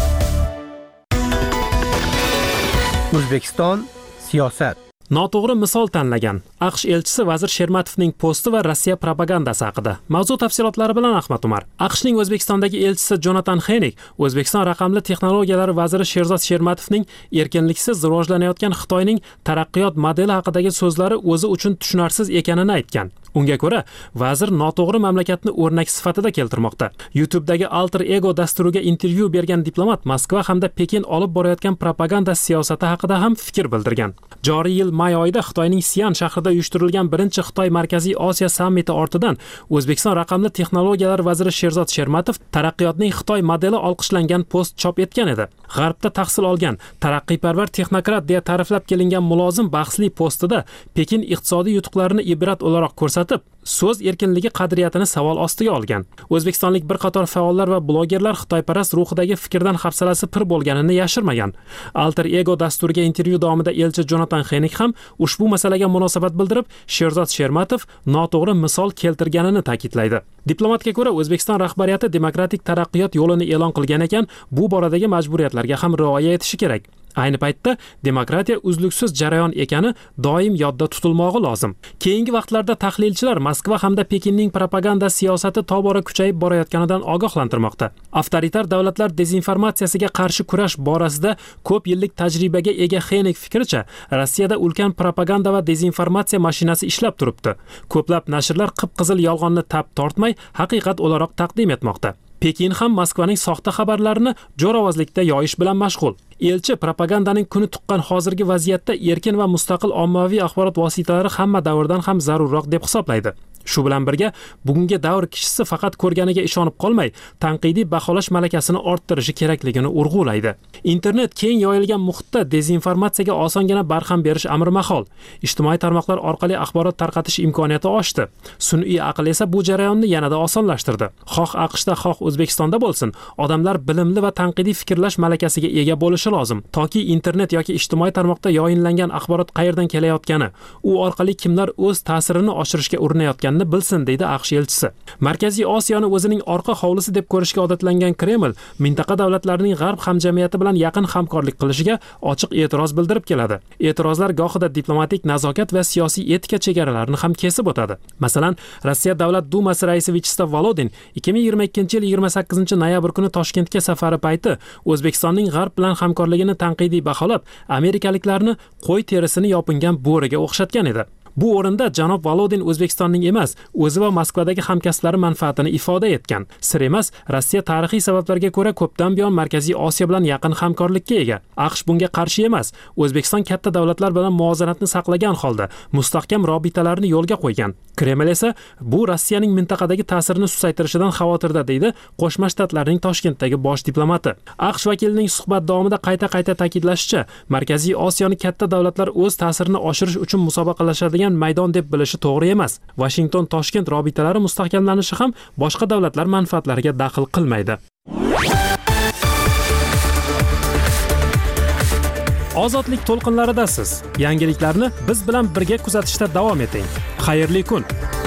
O'zbekiston siyosat. Noto'g'ri misol tanlagan AQSh elchisi vazir Shermatovning posti va Rossiya propagandasi haqida. Mavzu tafsilotlari bilan Ahmad Umar. AQShning O'zbekistondagi elchisi Jonatan Henik O'zbekiston raqamli texnologiyalar vaziri Sherzod Shermatovning erkinliksiz rivojlanayotgan Xitoyning taraqqiyot modeli haqidagi so'zlari o'zi uchun tushunarsiz ekanini aytgan. Unga ko'ra, vazir noto'g'ri mamlakatni o'rnak sifatida keltirmoqda. YouTube'dagi Alter Ego dasturiga intervyu bergan diplomat Moskva hamda Pekin olib borayotgan propaganda siyosati haqida ham fikr bildirgan. Joriy yil may oyida Xitoyning Sian shahrida uyushtirilgan birinchi Xitoy Markaziy Osiyo sammiti ortidan O'zbekiston raqamli texnologiyalar vaziri Sherzod Shermatov taraqqiyotning Xitoy modeli olqishlangan post chop etgan edi. G'arbda tahsil olgan, taraqqiyparvar texnokrat deya ta'riflab kelingan mulozim bahsli postida Pekin iqtisodiy yutuqlarini ibrat o'laroq ko'rsatib, so'z erkinligi qadriyatini savol ostiga olgan. O'zbekistonlik bir qator faollar va blogerlar xitoyparast ruhidagi fikrdan hafsalasi pir bo'lganini yashirmagan. Alter Ego dasturiga intervyu davomida elchi Jonatan Henik ham ushbu masalaga munosabat bildirib, Sherzod Shermatov noto'g'ri misol keltirganini ta'kidlaydi. Diplomatga ko'ra, O'zbekiston rahbariyati demokratik taraqqiyot yo'lini e'lon qilgan ekan, bu boradagi majburiyatlarga ham rioya etishi kerak. Ayni paytda demokratiya uzluksiz jarayon ekani doim yodda tutilmog'i lozim. Keyingi vaqtlarda tahlilchilar Moskva hamda Pekinning propaganda siyosati tobora kuchayib borayotganidan ogohlantirmoqda. Avtoritar davlatlar dezinformatsiyasiga qarshi kurash borasida ko'p yillik tajribaga ega Henik fikricha, Rossiyada ulkan propaganda va dezinformatsiya mashinasi ishlab turibdi. Ko'plab nashrlar qip-qizil yolg'onni tap tortmay, haqiqat o'laroq taqdim etmoqda. Pekin ham Moskvaning soxta xabarlarini jo'ravozlikda yoyish bilan mashg'ul. Elchi propagandaning kuni tuqqan hozirgi vaziyatda erkin va mustaqil ommaviy axborot vositalari hamma davrdan ham zarurroq deb hisoblaydi. Shu bilan birga bugungi davr kishisi faqat ko'rganiga ishonib qolmay, tanqidiy baholash malakasini orttirishi kerakligini urg'ulaydi. Internet keng yoyilgan muhitda dezinformatsiyaga osongina barham berish amri mahol. Ijtimoiy tarmoqlar orqali axborot tarqatish imkoniyati oshdi. Sun'iy aql esa bu jarayonni yanada osonlashtirdi. Xoh AQShda, xoh O'zbekistonda bo'lsin, odamlar bilimli va tanqidiy fikrlash malakasiga ega bo'lishi lozim. Toki internet yoki ijtimoiy tarmoqda yoyinlangan axborot qayerdan kelayotgani, u orqali kimlar o'z ta'sirini oshirishga urinayotganini bilsin, deydi AQSh elchisi. Markaziy Osiyoni o'zining orqa hovlisi deb ko'rishga odatlangan Kreml mintaqa davlatlarining g'arb hamjamiyati bilan yaqin hamkorlik qilishiga ochiq e'tiroz bildirib keladi. E'tirozlar gohida diplomatik nazokat va siyosiy etika chegaralarini ham kesib o'tadi. Masalan, Rossiya Davlat Dumasi raisi Vyacheslav Volodin ikki ming yigirma ikkinchi yil yigirma sakkizinchi noyabr kuni Toshkentga safari payti O'zbekistonning g'arb bilan hamkorligini tanqidiy baholab, amerikaliklarni qo'y terisini yopingan bo'riga o'xshatgan edi. Bu o'rinda janob Volodin O'zbekistonning emas, o'zi va Moskvadagi hamkasblari manfaatini ifoda etgan. Sir emas, Rossiya tarixiy sabablarga ko'ra ko'pdan buyon Markaziy Osiyo bilan yaqin hamkorlikka ega. AQSh bunga qarshi emas. O'zbekiston katta davlatlar bilan muvozanatni saqlagan holda mustahkam robitalarni yo'lga qo'ygan. Kreml esa bu Rossiyaning mintaqadagi ta'sirini susaytirishidan xavotirda, deydi Qo'shma Shtatlarning Toshkentdagi bosh diplomati. AQSh vakilining suhbat davomida qayta-qayta ta'kidlashicha, Markaziy Osiyoni katta davlatlar o'z ta'sirini oshirish uchun musobaqalashadi maydon deb bilishi to'g'ri emas. Washington Toshkent robitalari mustahkamlanishi ham boshqa davlatlar manfaatlariga daxl qilmaydi. Ozodlik to'lqinlaridasiz. Yangiliklarni biz bilan birga kuzatishda davom eting. Xayrli kun.